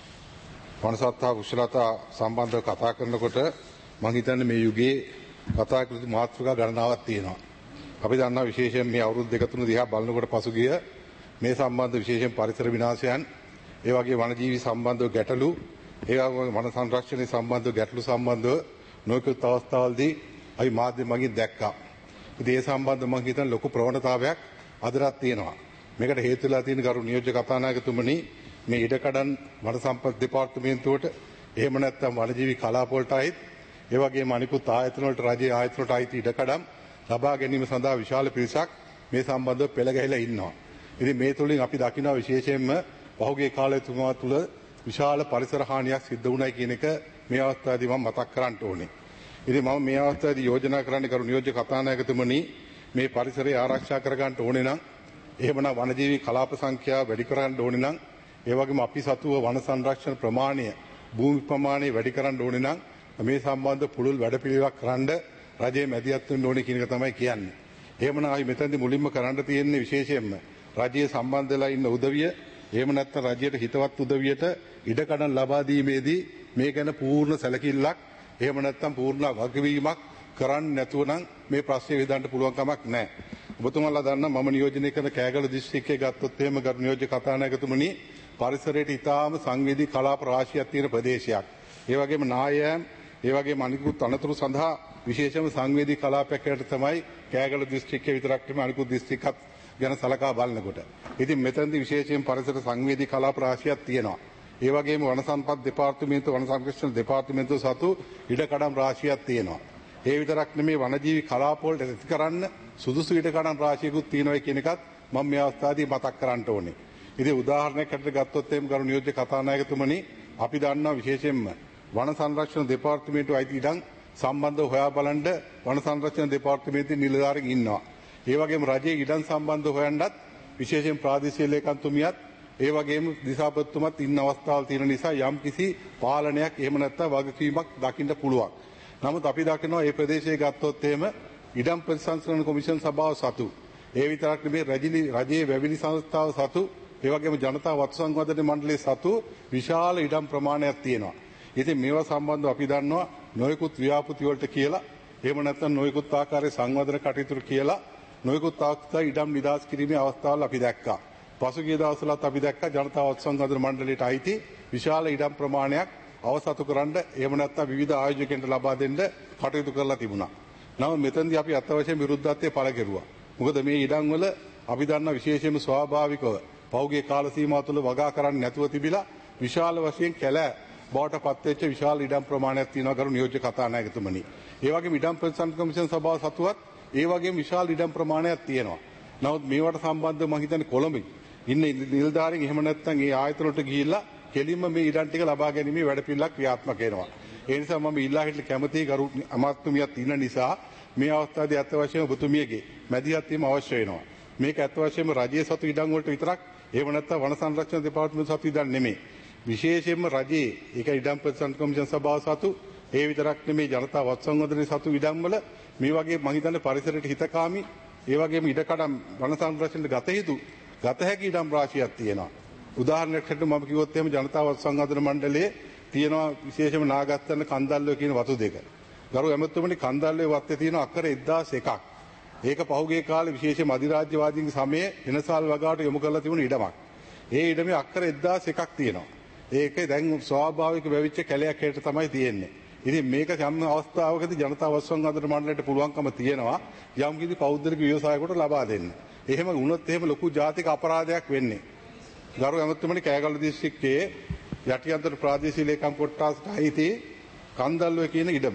වනසත්තා කුශලතා සම්බන්ධව කතා කරනකොට මම හිතන්නේ මේ යුගයේ කතා කළ මාතෘකා ගණනාවක් තියෙනවා. අපි දන්නා විශේෂයෙන් මේ අවුරුදු දෙක තුන දිහා බලනකොට පසුගිය මේ සම්බන්ධ විශේෂයෙන් පරිසර විනාශයන්, ඒ වගේ වනජීවී සම්බන්ධව ගැටලු, ඒ වගේ වන සංරක්ෂණය සම්බන්ධව ගැටලු සම්බන්ධව නොයෙකුත් අවස්ථාවලදී අපි මාධ්‍ය මගින් දැක්කා. ඉතින් ඒ සම්බන්ධව මම හිතන ලොකු ප්‍රවණතාවයක් අදටත් තියෙනවා. මේකට හේතු වෙලා තියෙන ගරු නියෝජ්‍ය කතානායකතුමනි, මේ ඉඩකඩම් වන සම්පත් දෙපාර්තමේන්තුවට එහෙම නැත්නම් වනජීවී කලාප වලට අයිත්, ඒ වගේම අනිකුත් ආයතන වලට රජයේ ආයතන වලට අයිති ඉඩකඩම් ලබා ගැනීම සඳහා විශාල පිරිසක් මේ සම්බන්ධව පෙළ ගැහිලා ඉන්නවා. ඉතින් මේ තුලින් අපි දකිනවා විශේෂයෙන්ම පහුගිය කාලය තුමා තුල විශාල පරිසර හානියක් සිද්ධ වුණයි කියන එක මේ අවස්ථාවේදී මම මතක් කරන්න ඕනේ. ඉතින් මම මේ අවස්ථාවේදී යෝජනා කරන්නේ කරු නියෝජ්‍ය කතානායකතුමනි, මේ පරිසරය ආරක්ෂා කර ගන්න ඕනේ නම්, එහෙමනම් වනජීවී කලාප සංඛ්‍යාව වැඩි කරන්න ඕනේ නම්, ඒ වගේම අපි සතුව වන සංරක්ෂණ ප්‍රමාණය, භූමි ප්‍රමාණය වැඩි කරන්න ඕනේ නම් මේ සම්බන්ධ පුළුල් වැඩපිළිවෙලක් කරන්න රජයේ මැදිහත් වෙන්න ඕනේ කියන එක තමයි කියන්නේ. එහෙමනම් අපි මෙතනදී මුලින්ම කරන්න තියෙන්නේ විශේෂයෙන්ම රජයේ සම්බන්ධ වෙලා ඉන්න උදවිය, එහෙම නැත්නම් රජයට හිතවත් උදවියට ඉඩකඩම් ලබා දීමේදී මේ ගැන පූර්ණ සැලකිල්ලක්, එහෙම නැත්නම් පූර්ණ වගකීමක් කරන්නේ නැතුව නම් මේ ප්‍රශ්නේ විසඳන්න පුළුවන් කමක් නැහැ. ඔබතුමාලා දන්නා මම නියෝජනය කරන කෑගල දිස්ත්‍රික්කයේ ගත්තොත් එහෙම ගරු නියෝජ්‍ය කතානායකතුමනි, පරිසරයට ඉතාම සංවේදී කලාප රාශියක් තියෙන ප්‍රදේශයක්. ඒ වගේම නායෑම්, ඒ වගේම අනිකුත් අනතුරු සඳහා විශේෂම සංවේදී කලාපයක් හැටියට තමයි කෑගල දිස්ත්‍රික්කයේ විතරක් නෙමෙයි අනිකුත් දිස්ත්‍රික්කත් ගැන සලකා බලනකොට. ඉතින් මෙතනදී විශේෂයෙන් පරිසර සංවේදී කලාප රාශියක් තියෙනවා. ඒ වගේම වන සම්පත් දෙපාර්තමේන්තුව, වන සංරක්ෂණ දෙපාර්තමේන්තුව සතු ඉඩකඩම් රාශියක් තියෙනවා. ඒ විතරක් නෙමෙයි වනජීවී කලාප වලට ඇති කරන්න සුදුසු ඉඩකඩම් රාශියකුත් තියෙනවා කියන එකත් මම මේ අවස්ථාවේදී මතක් කරන්න ඕනේ. ඉතින් උදාහරණයක් හැටියට ගත්තොත් එහෙම ගරු නියෝජ්‍ය කතානායකතුමනි, අපි දන්නවා විශේෂයෙන්ම වන සංරක්ෂණ දෙපාර්තමේන්තුව අයිති ඉඩම් සම්බන්ධව හොයා බලන්න වන සංරක්ෂණ දෙපාර්තමේන්තුවේ නිලධාරීන් ඉන්නවා. ඒ වගේම රජයේ ඉඩම් සම්බන්ධව හොයන්නත් විශේෂයෙන් ප්‍රාදේශීය ලේකම්තුමියත්, ඒ වගේම දිසාපතිතුමත් ඉන්න අවස්ථාවල් තියෙන නිසා යම් කිසි පාලනයක් එහෙම නැත්නම් වගකීමක් දකින්න පුළුවන්. නමුත් අපි දකිනවා මේ ප්‍රදේශයේ ගත්තොත් එහෙම ඉඩම් ප්‍රතිසංස්කරණ කොමිෂන් සභාව සතු, ඒ විතරක් නෙමෙයි රජයේ වැවිලි සංස්ථාව සතු, ඒ වගේම ජනතා වතු සංවර්ධන මණ්ඩලයේ සතු විශාල ඉඩම් ප්‍රමාණයක් තියෙනවා. ඉතින් මේවා සම්බන්ධව අපි දන්නවා නොයෙකුත් ව්‍යාපෘති වලට කියලා, එහෙම නැත්නම් නොයෙකුත් ආකාරයේ සංවර්ධන කටයුතු කියලා නොයෙකුත් ආකාරයේ ඉඩම් නිදහස් කිරීමේ අවස්ථාවල් අපි දැක්කා. පසුගිය දවස්වලත් අපි දැක්කා ජනතා වතු සංවර්ධන මණ්ඩලයට අයිති විශාල ඉඩම් ප්‍රමාණයක් අවසතු කරන්න, එහෙම නැත්නම් විවිධ ආයෝජකයන්ට ලබා දෙන්න කටයුතු කරලා තිබුණා. නමුත් මෙතනදී අපි අත්‍යවශ්‍ය විරුද්ධත්වයේ පළ කෙරුවා. මොකද මේ ඉඩම් වල අපි දන්නා විශේෂයෙන්ම ස්වාභාවිකව පෞගේ කාල සීමාව තුළ වගා කරන්නේ නැතුව තිබිලා විශාල වශයෙන් කැලෑ බවට පත්වෙච්ච විශාල ඉඩම් ප්‍රමාණයක් තියෙනවා ගරු නියෝජ්‍ය කතානායකතුමනි. ඒ වගේම ඉඩම් ප්‍රතිසංස්කරණ කොමිෂන් සභාව සතුවත් ඒ වගේම විශාල ඉඩම් ප්‍රමාණයක් තියෙනවා. නමුත් මේවට සම්බන්ධව මම හිතන්නේ කොළඹ ඉන්න නිලධාරීන් එහෙම නැත්නම් ඒ ආයතන වලට ගිහිල්ලා කෙලින්ම මේ ඉඩම් ටික ලබා ගැනීමේ වැඩපිළිවෙලක් ක්‍රියාත්මක වෙනවා. ඒ නිසා මම ඉල්ලා හිටලා කැමතියි ගරු අමාත්‍යතුමියත් ඉන්න නිසා මේ අවස්ථාවේදී අත් වශයෙන්ම ඔබතුමියගේ මැදිහත් වීම අවශ්‍ය වෙනවා. මේක අත් වශයෙන්ම රජයේ සතු ඉඩම් වලට විතරක්, එහෙම නැත්නම් වන සංරක්ෂණ දෙපාර්තමේන්තුව සතු ඉඩම් නෙමෙයි. විශේෂයෙන්ම රජයේ ඒක ඉඩම් ප්‍රතිසංස්කරණ කොමිෂන් සභාව සතු, ඒ විතරක් නෙමෙයි ජනතා වතු සංවර්ධනයේ සතු ඉඩම් වල මේ වගේ මම හිතන්නේ පරිසරයට හිතකාමී, ඒ වගේම ඉඩකඩම් වන සංරක්ෂණයට ගත යුතු ගත හැකි ඉඩම් රාශියක් තියෙනවා. උදාහරණයක් හැටියට මම කිව්වොත් එහෙම ජනතා වතු සංවර්ධන මණ්ඩලයේ තියෙනවා විශේෂයෙන්ම නාගත්තන කන්දල්ලෝ කියන වතු දෙක. ගරු ඇමතුමනි, කන්දල්ලේ වත්තේ තියෙන අක්කර එක්දාස් එකක්. ඒක පහුගිය කාලේ විශේෂයෙන්ම අධිරාජ්‍යවාදීන්ගේ සමයේ වෙනසාල් වගාවට යොමු කරලා තිබුණු ඉඩමක්. ඒ ඉඩමේ අක්කර එක්දාස් එකක් තියෙනවා. ඒක දැන් ස්වාභාවික වෙවිච්ච කැලයක් හැටියට තමයි තියෙන්නේ. ඉතින් මේක යම් අවස්ථාවකදී ජනතා වතු සංවර්ධන මණ්ඩලයට පුළුවන්කම තියෙනවා යම් කිසි පෞද්ගලික ව්‍යවසායකට ලබා දෙන්න. එහෙම වුණොත් එහෙම ලොකු ජාතික අපරාධයක් වෙන්නේ. ගරු ඇමතුමනි, කෑගල්ල දිස්ත්‍රික්කයේ යටිඅන්තර ප්‍රාදේශීය ලේකම් කොට්ටාසට අයිති කන්දල්ලුව කියන ඉඩම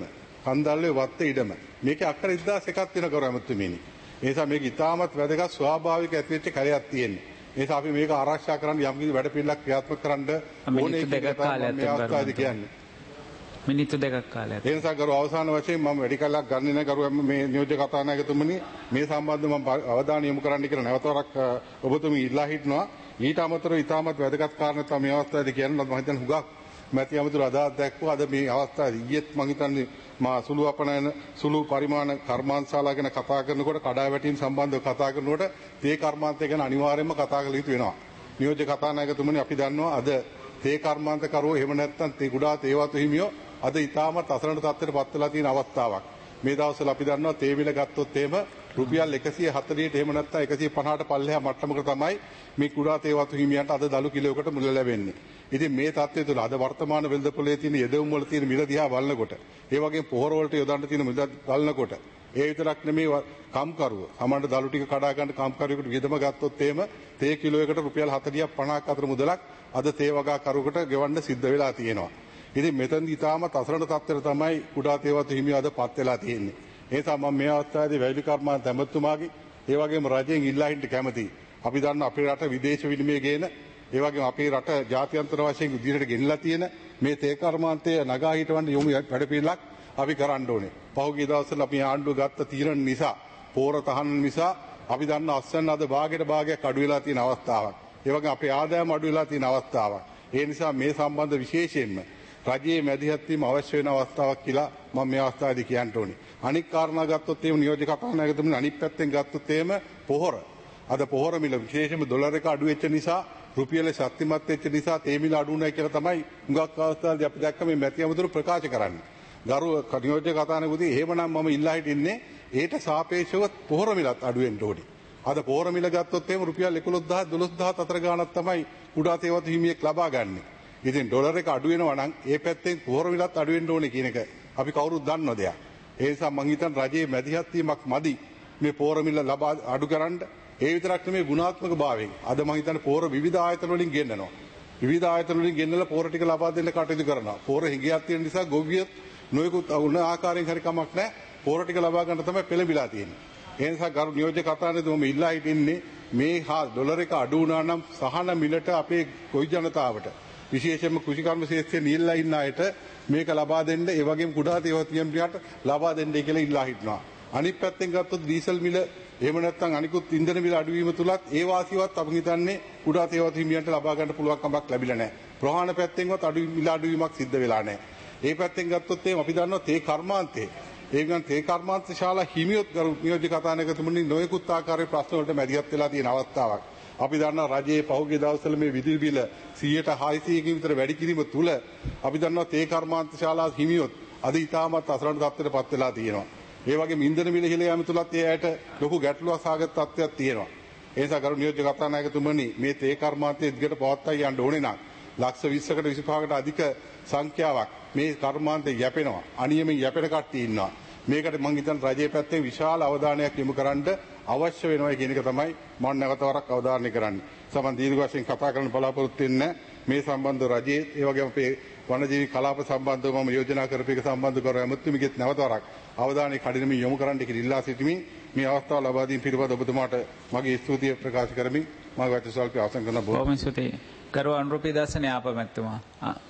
කන්දල්ලේ වත්ත ඉඩම. මේකේ අක්කර එක්දාස් එකක් වෙන කරු ඇමතුමීනි. ඒ නිසා මේක ඉතාමත් වැදගත් ස්වාභාවික ඇතිවෙච්ච කැලයක් තියෙන්නේ. ඒ නිසා අපි මේක ආරක්ෂා කරන්න යම් කිසි වැඩ පිළිවෙලක් ක්‍රියාත්මක කරන්න ඕනේ කියලා මේ අවස්ථාවේදී කියන්නේ. මිනිත්තු දෙකක් කාලයක්. ඒ නිසා කරු අවසාන වශයෙන් මම වැඩි කලක් ගන්නේ නැහැ කරු මේ නියෝජ්‍ය කතානායකතුමනි මේ සම්බන්ධව මම අවධානය යොමු කරන්න කියලා නැවතවරක් ඔබතුමී ඉල්ලා හිටනවා. ඊට අමතරව ඉතාමත් වැදගත් කාරණා තමයි මේ අවස්ථාවේදී කියන්නේ මම හිතන්නේ හුඟක් මැති අමතුරු අදාළ දැක්වුවා. අද මේ අවස්ථාවේදී ඊයේත් මම හිතන්නේ මා සුළු අපනයන සුළු පරිමාණ කර්මාන්තශාලා ගැන කතා කරනකොට කඩාවැටීම් සම්බන්ධව කතා කරනකොට තේ කර්මාන්තය ගැන අනිවාර්යයෙන්ම කතා කළ යුතු වෙනවා. නියෝජ්‍ය කතානායකතුමනි අපි දන්නවා අද තේ කර්මාන්ත කරෝ එහෙම නැත්නම් තේ කුඩා තේවතු හිමියෝ අද ඉතාමත් අසරණ තත්ත්වයට පත් වෙලා තියෙන අවස්ථාවක්. මේ දවස්වල අපි දන්නවා තේ මිල ගත්තොත් එහෙම රුපියල් එකසිය හතළිහට එහෙම නැත්නම් එකසිය පනහට පල්ලෙහා මට්ටමකට තමයි මේ කුඩා තේ වතු හිමියන්ට අද දළු කිලෝයකට මුල ලැබෙන්නේ. ඉතින් මේ තත්ත්වය තුළ අද වර්තමාන වෙළඳපොලේ තියෙන යෙදවුම් වල තියෙන මිල දිහා බලනකොට ඒ වගේම පොහොර වලට යොදන්න තියෙන මිල බලනකොට ඒ විතරක් නෙමෙයි කම්කරුව සමහරට දළු ටික කඩා ගන්න කම්කරුවෙකුට වියදම ගත්තොත් එහෙම තේ කිලෝයකට රුපියල් හතළිහක් පනහක් අතර මුදලක් අද තේ වගා කරුවකට ගෙවන්න සිද්ධ වෙලා තියෙනවා. ඉතින් මෙතනදී ඉතාමත් අසරණ තත්ත්වයට තමයි කුඩා තේවතු හිමියෝ අද පත් වෙලා තියෙන්නේ. ඒ නිසා මම මේ අවස්ථාවේදී වැවිලි කර්මාන්ත ඇමතුමාගේ ඒ වගේම රජයෙන් ඉල්ලා හිටින්න කැමතියි. අපි දන්න අපේ රට විදේශ විනිමය ගේන ඒ වගේම අපේ රට ජාත්‍යන්තර වශයෙන් ඉදිරියට ගෙනලා තියෙන මේ තේ කර්මාන්තය නගා හිටවන්න යොමු වැඩපිළිවෙලක් අපි කරන්න ඕනේ. පහුගිය දවස්වල අපි ආණ්ඩුව ගත්ත තීරණ නිසා පෝර තහනම් නිසා අපි දන්න අස්වැන්න අද භාගයට භාගයක් අඩු වෙලා තියෙන අවස්ථාවක්. ඒ වගේම අපේ ආදායම අඩු වෙලා තියෙන අවස්ථාවක්. ඒ නිසා මේ සම්බන්ධ විශේෂයෙන්ම රජයේ මැදිහත් වීම අවශ්‍ය වෙන අවස්ථාවක් කියලා මම මේ අවස්ථාවේදී කියන්න ඕනේ. අනික් කාරණා ගත්තොත් එහෙම නියෝජ්‍ය කතානායකතුමනි අනිත් පැත්තෙන් ගත්තොත් එහෙම පොහොර. අද පොහොර මිල විශේෂයෙන්ම ඩොලර් එක අඩු වෙච්ච නිසා රුපියල ශක්තිමත් වෙච්ච නිසා තේ මිල අඩු නැහැ කියලා තමයි හුඟක් අවස්ථාවලදී අපි දැක්ක මේ මැති අමතුරු ප්‍රකාශ කරන්නේ. ගරු නියෝජ්‍ය කතානායකතුමනි එහෙමනම් මම ඉල්ලා හිටින්නේ ඒට සාපේක්ෂව පොහොර මිලත් අඩු වෙන්න ඕනේ. අද පොහොර මිල ගත්තොත් එහෙම රුපියල් එකොළොස් දහස් දොළොස් දහස් අතර ගාණක් තමයි කුඩා තේවතු හිමියෙක් ලබා ගන්නේ. ඉතින් ඩොලර් එක අඩු වෙනවා නම් ඒ පැත්තෙන් පොහොර මිලත් අඩු වෙන්න ඕනේ කියන එක අපි කවුරුත් දන්න දෙයක්. ඒ නිසා මං හිතන්නේ රජයේ මැදිහත් වීමක් මදි මේ පොහොර මිල ලබා අඩු කරන්න. ඒ විතරක් නෙමෙයි ගුණාත්මක භාවයෙන්. අද මං හිතන්නේ පොහොර විවිධ ආයතන වලින් ගෙන්නනවා. විවිධ ආයතන වලින් ගෙන්නලා පොහොර ටික ලබා දෙන්න කටයුතු කරනවා. පොහොර හිඟයක් තියෙන නිසා ගොවියත් නොයෙකුත් උන ආකාරයෙන් හරි කමක් නැහැ. පොහොර ටික ලබා ගන්න තමයි පෙළඹිලා තියෙන්නේ. ඒ නිසා ගරු නියෝජ්‍ය කතානායකතුමනි මම ඉල්ලා හිටින්නේ මේ හා ඩොලර් එක අඩු වුණා නම් සහන මිලට අපේ කොයි ජනතාවට විශේෂයෙන්ම කෘෂිකර්ම ක්ෂේත්‍රයේ නියැලලා ඉන්න අයට මේක ලබා දෙන්න ඒ වගේම කුඩා තේවතු හිමියන්ට ලබා දෙන්නයි කියලා ඉල්ලා හිටනවා. අනිත් පැත්තෙන් ගත්තොත් ඩීසල් මිල එහෙම නැත්නම් අනිකුත් ඉන්ධන මිල අඩුවීම තුලත් ඒ වාසියවත් අපි හිතන්නේ කුඩා තේවතු හිමියන්ට ලබා ගන්න පුළුවන් කමක් ලැබිලා නැහැ. ප්‍රහාණ පැත්තෙන්වත් අඩු මිල අඩුවීමක් සිද්ධ වෙලා නැහැ. ඒ පැත්තෙන් ගත්තොත් එහෙම අපි දන්නවා තේ කර්මාන්තේ ඒ කියන්නේ තේ කර්මාන්ත ශාලා හිමියොත් ගරු නියෝජ්‍ය කතානායකතුමනි නොයෙකුත් ආකාරයේ ප්‍රශ්න වලට මැදිහත් වෙලා තියෙන අවස්ථාවක්. අපි දන්නවා රජයේ පහුගිය දවස්වල මේ විදුලි බිල සියයට හයසීයකින් විතර වැඩි කිරීම තුල අපි දන්නවා තේ කර්මාන්ත ශාලා හිමියොත් අද ඉතාමත් අසරණ තත්ත්වයට පත් වෙලා තියෙනවා. ඒ වගේම ඉන්ධන මිල ඉහළ යාම තුලත් ඒ ඇයට ලොකු ගැටලුවක් සාගත තත්ත්වයක් තියෙනවා. ඒ නිසා ගරු නියෝජ්‍ය කතානායකතුමනි මේ තේ කර්මාන්තයේ දිගට පවත්වා යන්න ඕනේ නම් ලක්ෂ විස්සකට විසිපහකට අධික සංඛ්‍යාවක් මේ කර්මාන්තේ යැපෙනවා. අනියමින් යැපෙන කට්ටිය ඉන්නවා. මේකට මම හිතන්නේ රජයේ පැත්තෙන් විශාල අවධානයක් යොමු කරන්න අවශ්‍ය වෙනවා කියන එක තමයි මම නැවත වරක් අවධාරණය කරන්නේ. සමන් දීර්ඝ වශයෙන් කතා කරන්න බලාපොරොත්තු වෙන්නේ මේ සම්බන්ධ රජයේ ඒ වගේම අපේ වනජීවි කලාප සම්බන්ධව මම යෝජනා කරපු එක සම්බන්ධ කර ඇමතුමිගෙත් නැවත වරක් අවධානය කඩිනමින් යොමු කරන්න කියලා ඉල්ලා සිටිමින් මේ අවස්ථාව ලබා දීම පිළිබඳ ඔබතුමාට මගේ ස්තුතිය ප්‍රකාශ කරමින් මම ගත සල්පි අවසන් කරන බොහොම ස්තුතියි. ගරු අනුරූපී දාස න්‍යාප මැතිතුමා.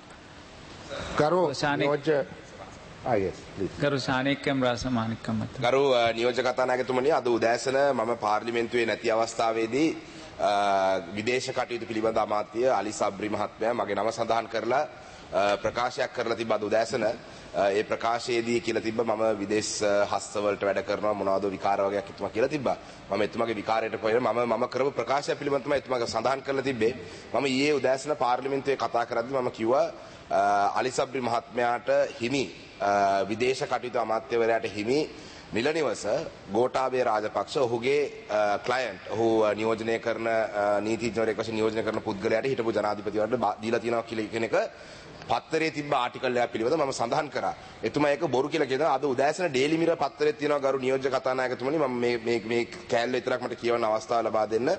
ගරු ශානික් නියෝජ්‍ය Ah, yes, please. ගරු ශානික්කම් රාසමානික්කම් මැතිතුමා. ගරු නියෝජ්‍ය කතානායකතුමනි අද උදෑසන මම පාර්ලිමේන්තුවේ නැති අවස්ථාවේදී විදේශ කටයුතු පිළිබඳ අමාත්‍ය අලි සබ්රි මහත්මයා මගේ නම සඳහන් කරලා ප්‍රකාශයක් කරලා තිබ්බ අද උදෑසන ඒ ප්‍රකාශයේදී කියලා තිබ්බ මම විදේශ හස්තවලට වැඩ කරනවා මොනවද විකාර වගේක් එතුමා කියලා තිබ්බා. මම එතුමාගේ විකාරයට කොහෙද මම මම කරපු ප්‍රකාශය පිළිබඳව තමයි එතුමාගේ සඳහන් කරලා තිබ්බේ. මම ඊයේ උදෑසන පාර්ලිමේන්තුවේ කතා කරද්දී මම කිව්වා අලි සබ්රි මහත්මයාට හිමි විදේශ කටයුතු අමාත්‍යවරයාට හිමි නිල නිවස ගෝඨාභය රාජපක්ෂ ඔහුගේ ක්ලයන්ට් ඔහු නියෝජනය කරන නීතිඥවරයෙක් වශයෙන් නියෝජනය කරන පුද්ගලයාට හිටපු ජනාධිපතිවරයාට දීලා තියෙනවා කියලා කියන එක පත්තරේ තිබ්බ ආටිකල් එකක් පිළිබඳව මම සඳහන් කරා. එතුමා ඒක බොරු කියලා කියනවා. අද උදෑසන ඩේලි මිරර් පත්තරේ තියෙනවා ගරු නියෝජ්‍ය කතානායකතුමනි මම මේ මේ මේ කෑල්ල විතරක් මට කියවන්න අවස්ථාව ලබා දෙන්න.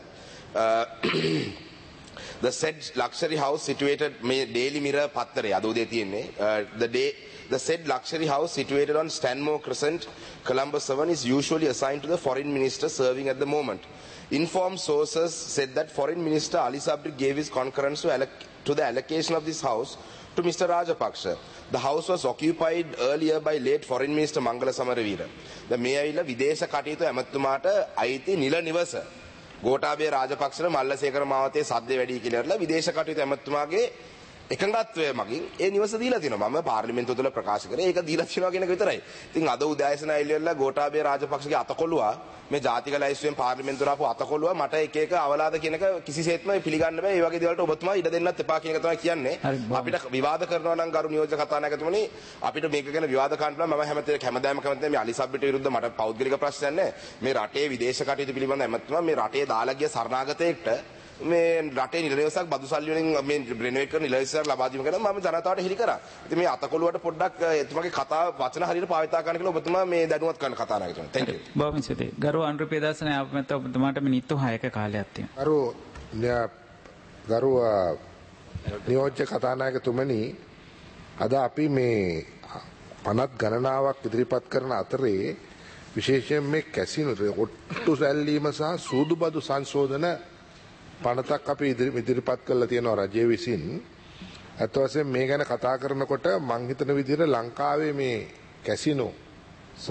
The said luxury house situated මේ Daily Mirror පත්තරේ අද උදේ තියෙන්නේ. The day The said luxury house situated on Stanmore Crescent, Colombo seven is usually assigned to the foreign minister serving at the moment. Informed sources said that foreign minister Ali Sabri gave his concurrence to, alloc to the allocation of this house to Mister Rajapaksa. The house was occupied earlier by late foreign minister Mangala Samaravira. The Mayavilla Videsha Katito Amatumata Aiti Nila Nivasa. Gotabe Rajapaksa Malasekar Mawate Sadde Vedi Killerla Videsha Katito Amatumage එකඟත්වය මගින් ඒ නිවස දීලා තිනවා. මම පාර්ලිමේන්තුව තුළ ප්‍රකාශ කරේ ඒක දීලා තිනවා කියන එක විතරයි. ඉතින් අද උදෑසන එළියලා ගෝඨාභය රාජපක්ෂගේ අතකොළුවා මේ ජාතික ලයිස්තුවෙන් පාර්ලිමේන්තුවට ආපු අතකොළුවා මට එක එක අවලාද කියන එක කිසිසේත්ම පිළිගන්න බෑ. ඒ වගේ දේවල් වලට ඔබතුමා ඉඩ දෙන්නත් එපා කියන එක තමයි කියන්නේ. අපිට විවාද කරනවා නම් ගරු නියෝජ්‍ය කතානායකතුමනි අපිට මේක ගැන විවාද කරන්න මම හැමතේ හැමදාම කැමතියි මේ අලි සබ්බිට විරුද්ධ මට පෞද්ගලික ප්‍රශ්නයක් නැහැ. මේ රටේ විදේශ කටයුතු පිළිබඳ ඇමතුමා මේ රටේ දාලා ගිය සරණාගතයෙක්ට මේ රටේ නිලවසක් බදු සල්ලි වලින් මේ රෙනොවේට් කරන නිලවසක් ලබා දීම කරන මම ජනතාවට හෙළි කරා. ඉතින් මේ අතකොළුවට පොඩ්ඩක් එතුමාගේ කතා වචන හරියට පාවිච්චි කරන්න කියලා ඔබතුමා මේ දැනුවත් කරන්න කතා කරනවා. Thank you. බොහොම ස්තුතියි. ගරු අනුරපේදාසන ආපමෙත් ඔබතුමාට මිනිත්තු හයක කාලයක් තියෙනවා. ගරු ගරු නියෝජ්‍ය කතානායකතුමනි අද අපි මේ පනත් ගණනාවක් ඉදිරිපත් කරන අතරේ විශේෂයෙන් මේ කැසිනෝ ඔට්ටු සැලීම සහ සූදුබදු සංශෝධන පනතක් අපි ඉදිරිපත් කරලා තියෙනවා රජය විසින්. අත් වශයෙන් මේ ගැන කතා කරනකොට මං හිතන විදිහට ලංකාවේ මේ කැසිනෝ සහ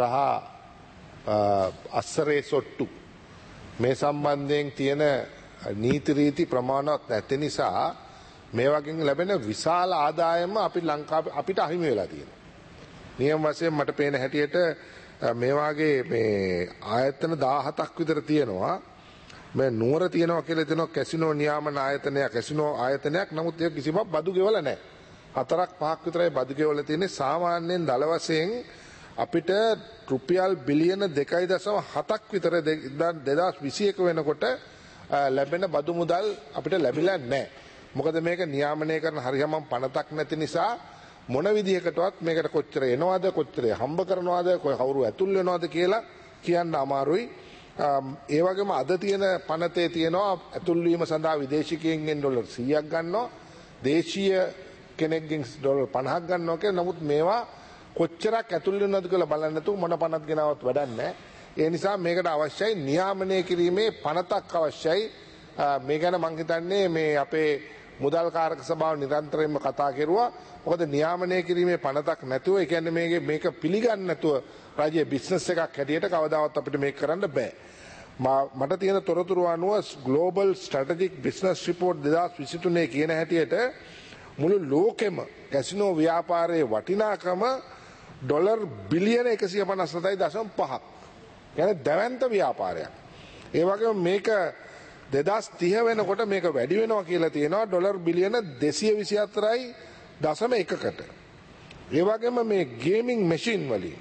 අස්සරේ සොට්ටු මේ සම්බන්ධයෙන් තියෙන නීති රීති ප්‍රමාණවත් නැති නිසා මේ වගේ ලැබෙන විශාල ආදායම අපි ලංකාවේ අපිට අහිමි වෙලා තියෙනවා. නියම වශයෙන් මට පේන හැටියට මේ වගේ මේ ආයතන දහහතක් විතර තියෙනවා. මේ නුවර තියෙනවා කියලා දෙනවා කැසිනෝ නියාමන ආයතනයක් කැසිනෝ ආයතනයක්. නමුත් ඒක කිසිම බදු ගෙවලා නැහැ. හතරක් පහක් විතරයි බදු ගෙවලා තියෙන්නේ. සාමාන්‍යයෙන් දල වශයෙන් අපිට රුපියල් බිලියන දෙකයි දශම හතක් විතර දෙදාස් විසි එක වෙනකොට ලැබෙන බදු මුදල් අපිට ලැබිලා නැහැ. මොකද මේක නියාමනය කරන හරියම පනතක් නැති නිසා මොන විදිහකටවත් මේකට කොච්චර එනවද කොච්චර හම්බ කරනවද කවුරු ඇතුල් වෙනවද කියලා කියන්න අමාරුයි. ඒ වගේම අද තියෙන පනතේ තියෙනවා ඇතුල් වීම සඳහා විදේශිකයෙන්ගෙන් ඩොලර් සීයක් ගන්නවා දේශීය කෙනෙක්ගෙන් ඩොලර් පනහක් ගන්නවා කියලා. නමුත් මේවා කොච්චරක් ඇතුල් වෙනවද කියලා බලන්න නැතුව මොන පනත් ගෙනාවත් වැඩක් නැහැ. ඒ නිසා මේකට අවශ්‍යයි නියාමනය කිරීමේ පනතක් අවශ්‍යයි. මේ ගැන මම හිතන්නේ මේ අපේ මුදල් කාරක සභාව නිරන්තරයෙන්ම කතා කෙරුවා. මොකද නියාමනය කිරීමේ පනතක් නැතුව ඒ කියන්නේ මේක මේක පිළිගන්නේ නැතුව රජයේ බිස්නස් එකක් හැටියට කවදාවත් අපිට මේක කරන්න බෑ. මට තියෙන තොරතුරු අනුව ග්ලෝබල් ස්ට්‍රැටජික් බිස්නස් රිපෝට් දෙදාස් විසි තුනේ කියන හැටියට මුළු ලෝකෙම කැසිනෝ ව්‍යාපාරයේ වටිනාකම ඩොලර් බිලියන එකසිය පනස් හතයි දශම පහක්. කියන්නේ දැවැන්ත ව්‍යාපාරයක්. ඒ වගේම මේක දෙදාස් තිහ වෙනකොට මේක වැඩි වෙනවා කියලා තියෙනවා ඩොලර් බිලියන දෙසිය විසි හතරයි දශම එකකට. ඒ වගේම මේ ගේමින් මැෂින් වලින්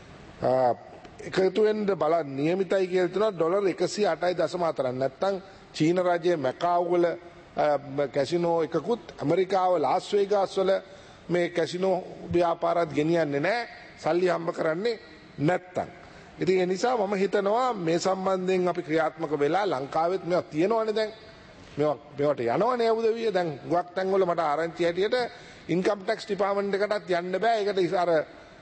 එකතු වෙන්න බල නියමිතයි කියලා තියෙනවා ඩොලර් එකසිය අටයි දශම හතරක්. නැත්තම් චීන රජයේ මැකාව් වල කැසිනෝ එකකුත් ඇමරිකාව ලාස් වේගාස් වල මේ කැසිනෝ ව්‍යාපාරات ගෙනියන්නේ නැහැ. සල්ලි හම්බ කරන්නේ නැත්තම්. ඉතින් ඒ නිසා මම හිතනවා මේ සම්බන්ධයෙන් අපි ක්‍රියාත්මක වෙලා ලංකාවෙත් මේවා තියෙනවනේ දැන්. මේවා මේවට යනවනේ උදවිය දැන් ගුවක් තැන්වල මට ආරංචි හැටියට ඉන්කම් ටැක්ස් ඩිපාර්ට්මන්ට් එකටත් යන්න බෑ. ඒකට අර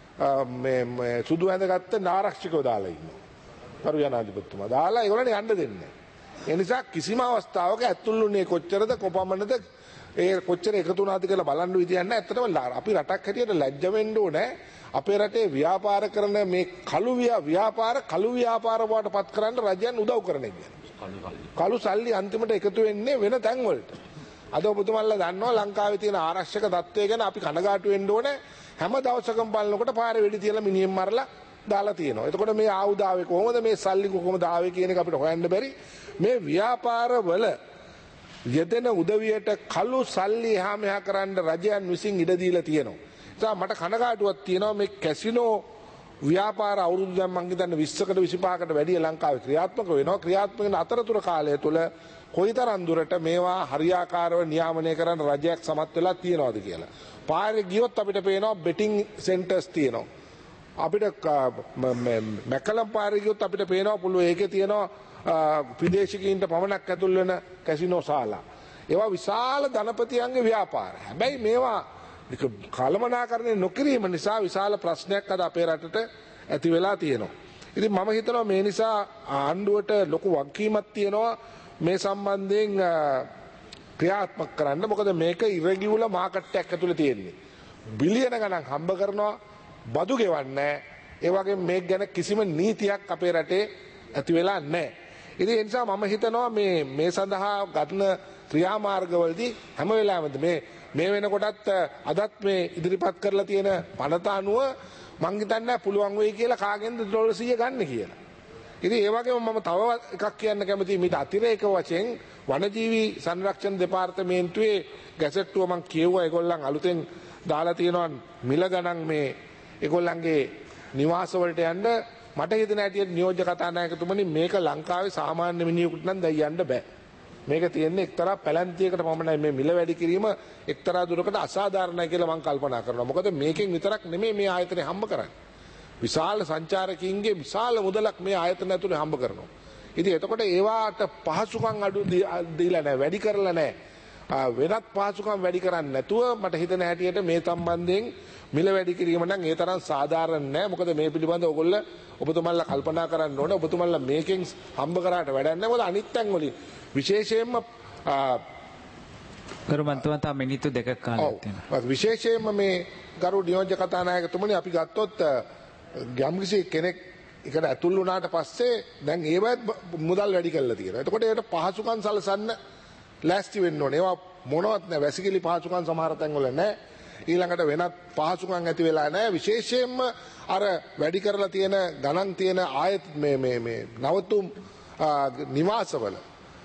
මේ සුදු ඇඳගත්ත නාරක්ෂකව දාලා ඉන්නවා. කරු ජනාධිපතිතුමා දාලා ඒගොල්ලන්ට යන්න දෙන්නේ නැහැ. ඒ නිසා කිසිම අවස්ථාවක ඇතුළුනේ කොච්චරද කොපමණද ඒ කොච්චර එකතු වුණාද කියලා බලන්න විදියක් නැහැ. ඇත්තටම අපි රටක් හැටියට ලැජ්ජ වෙන්න ඕනේ. අපේ රටේ ව්‍යාපාර කරන මේ කළු ව්‍යාපාර කළු ව්‍යාපාර බවට පත් කරන්න රජයන් උදව් කරන එක. කළු සල්ලි අන්තිමට එකතු වෙන්නේ වෙන තැන් වලට. අද ඔබතුමාලා දන්නවා ලංකාවේ තියෙන ආරක්ෂක තත්ත්වය ගැන අපි කනගාටු වෙන්න ඕනේ. හැම දවසකම බලනකොට පාරේ වෙඩි තියලා මිනිහෙන් මරලා දාලා තියෙනවා. එතකොට මේ ආයුධ ආවේ කොහොමද මේ සල්ලි කොහොමද ආවේ කියන එක අපිට හොයන්න බැරි. මේ ව්‍යාපාරවල යෙදෙන උදවියට කළු සල්ලි එහා මෙහා කරන්න රජයන් විසින් ඉඩ දීලා තියෙනවා. ඒ මට කනගාටුවක් තියෙනවා මේ කැසිනෝ ව්‍යාපාර අවුරුදු දැන් මං හිතන්නේ විස්සකට විසිපහකට වැඩි ලංකාවේ ක්‍රියාත්මක වෙනවා. ක්‍රියාත්මක වෙන අතරතුර කාලය තුල කොයිතරම් දුරට මේවා හරියාකාරව නියාමනය කරන්න රජයක් සමත් වෙලා තියෙනවද කියලා. පාරේ ගියොත් අපිට පේනවා බෙටිං සෙන්ටර්ස් තියෙනවා. අපිට මැකලම් පාරේ ගියොත් අපිට පේනවා පුළුවන් ඒකේ තියෙනවා විදේශිකයින්ට පමණක් ඇතුල් වෙන කැසිනෝ ශාලා. ඒවා විශාල ධනපතියන්ගේ ව්‍යාපාර. හැබැයි මේවා කළමනාකරණය නොකිරීම නිසා විශාල ප්‍රශ්නයක් අද අපේ රටට ඇති වෙලා තියෙනවා. ඉතින් මම හිතනවා මේ නිසා ආණ්ඩුවට ලොකු වගකීමක් තියෙනවා මේ සම්බන්ධයෙන් ක්‍රියාත්මක කරන්න. මොකද මේක ඉරගියුල මාකට් එකක් ඇතුලේ තියෙන්නේ. බිලියන ගණන් හම්බ කරනවා බදු ගෙවන්නේ. ඒ වගේම මේක ගැන කිසිම නීතියක් අපේ රටේ ඇති වෙලා නැහැ. ඉතින් ඒ නිසා මම හිතනවා මේ මේ සඳහා ගන්න ක්‍රියාමාර්ගවලදී හැම වෙලාවෙම මේ මේ වෙනකොටත් අදත් මේ ඉදිරිපත් කරලා තියෙන පනත අනුව මං හිතන්නේ පුළුවන් වෙයි කියලා කාගෙන්ද ඩොලර් සියය ගන්න කියලා. ඉතින් ඒ වගේම මම තව එකක් කියන්න කැමතියි මීට අතිරේක වශයෙන් වනජීවි සංරක්ෂණ දෙපාර්තමේන්තුවේ ගැසට්ටුව මං කියුවා ඒගොල්ලන් අලුතෙන් දාලා තියෙනවා මිල ගණන් මේ ඒගොල්ලන්ගේ නිවාස වලට යන්න. මට හිතෙන හැටියට නියෝජ්‍ය කතානායකතුමනි මේක ලංකාවේ සාමාන්‍ය මිනිහෙකුට නම් දැන් යන්න බෑ. මේක තියෙන්නේ එක්තරා පැලැන්තියකට පමණයි. මේ මිල වැඩි කිරීම එක්තරා දුරකට අසාධාරණයි කියලා මම කල්පනා කරනවා. මොකද මේකෙන් විතරක් නෙමෙයි මේ ආයතනය හම්බ කරන්නේ. විශාල සංචාරකීන්ගේ විශාල මුදලක් මේ ආයතන ඇතුලේ හම්බ කරනවා. ඉතින් එතකොට ඒවාට පහසුකම් අඩු දීලා නැහැ, වැඩි කරලා නැහැ. වෙනත් පහසුකම් වැඩි කරන්නේ නැතුව මට හිතෙන හැටියට මේ සම්බන්ධයෙන් මිල වැඩි කිරීම නම් ඒ තරම් සාධාරණ නැහැ. මොකද මේ පිළිබඳව ඔයගොල්ලෝ ඔබතුමන්ලා කල්පනා කරන්න ඕනේ. ඔබතුමන්ලා මේකෙන් හම්බ කරාට වැඩක් නැහැ. මොකද අනිත් තැන් වලින් විශේෂයෙන්ම ගරු මන්ත්‍රීතුමා තා මිනිත්තු දෙකක් කාලයක් තියෙනවා. විශේෂයෙන්ම මේ ගරු නියෝජ්‍ය කතානායකතුමනි අපි ගත්තොත් යම්කිසි කෙනෙක් එකට ඇතුල් වුණාට පස්සේ දැන් ඒවත් මුදල් වැඩි කරලා තියෙනවා. එතකොට ඒකට පහසුකම් සලසන්න ලෑස්ති වෙන්න ඕනේ. ඒවා මොනවත් නැහැ. වැසිකිලි පහසුකම් සමහර තැන්වල නැහැ. ඊළඟට වෙනත් පහසුකම් ඇති වෙලා නැහැ. විශේෂයෙන්ම අර වැඩි කරලා තියෙන ගණන් තියෙන ආයත මේ මේ මේ නවතුම් නිවාසවල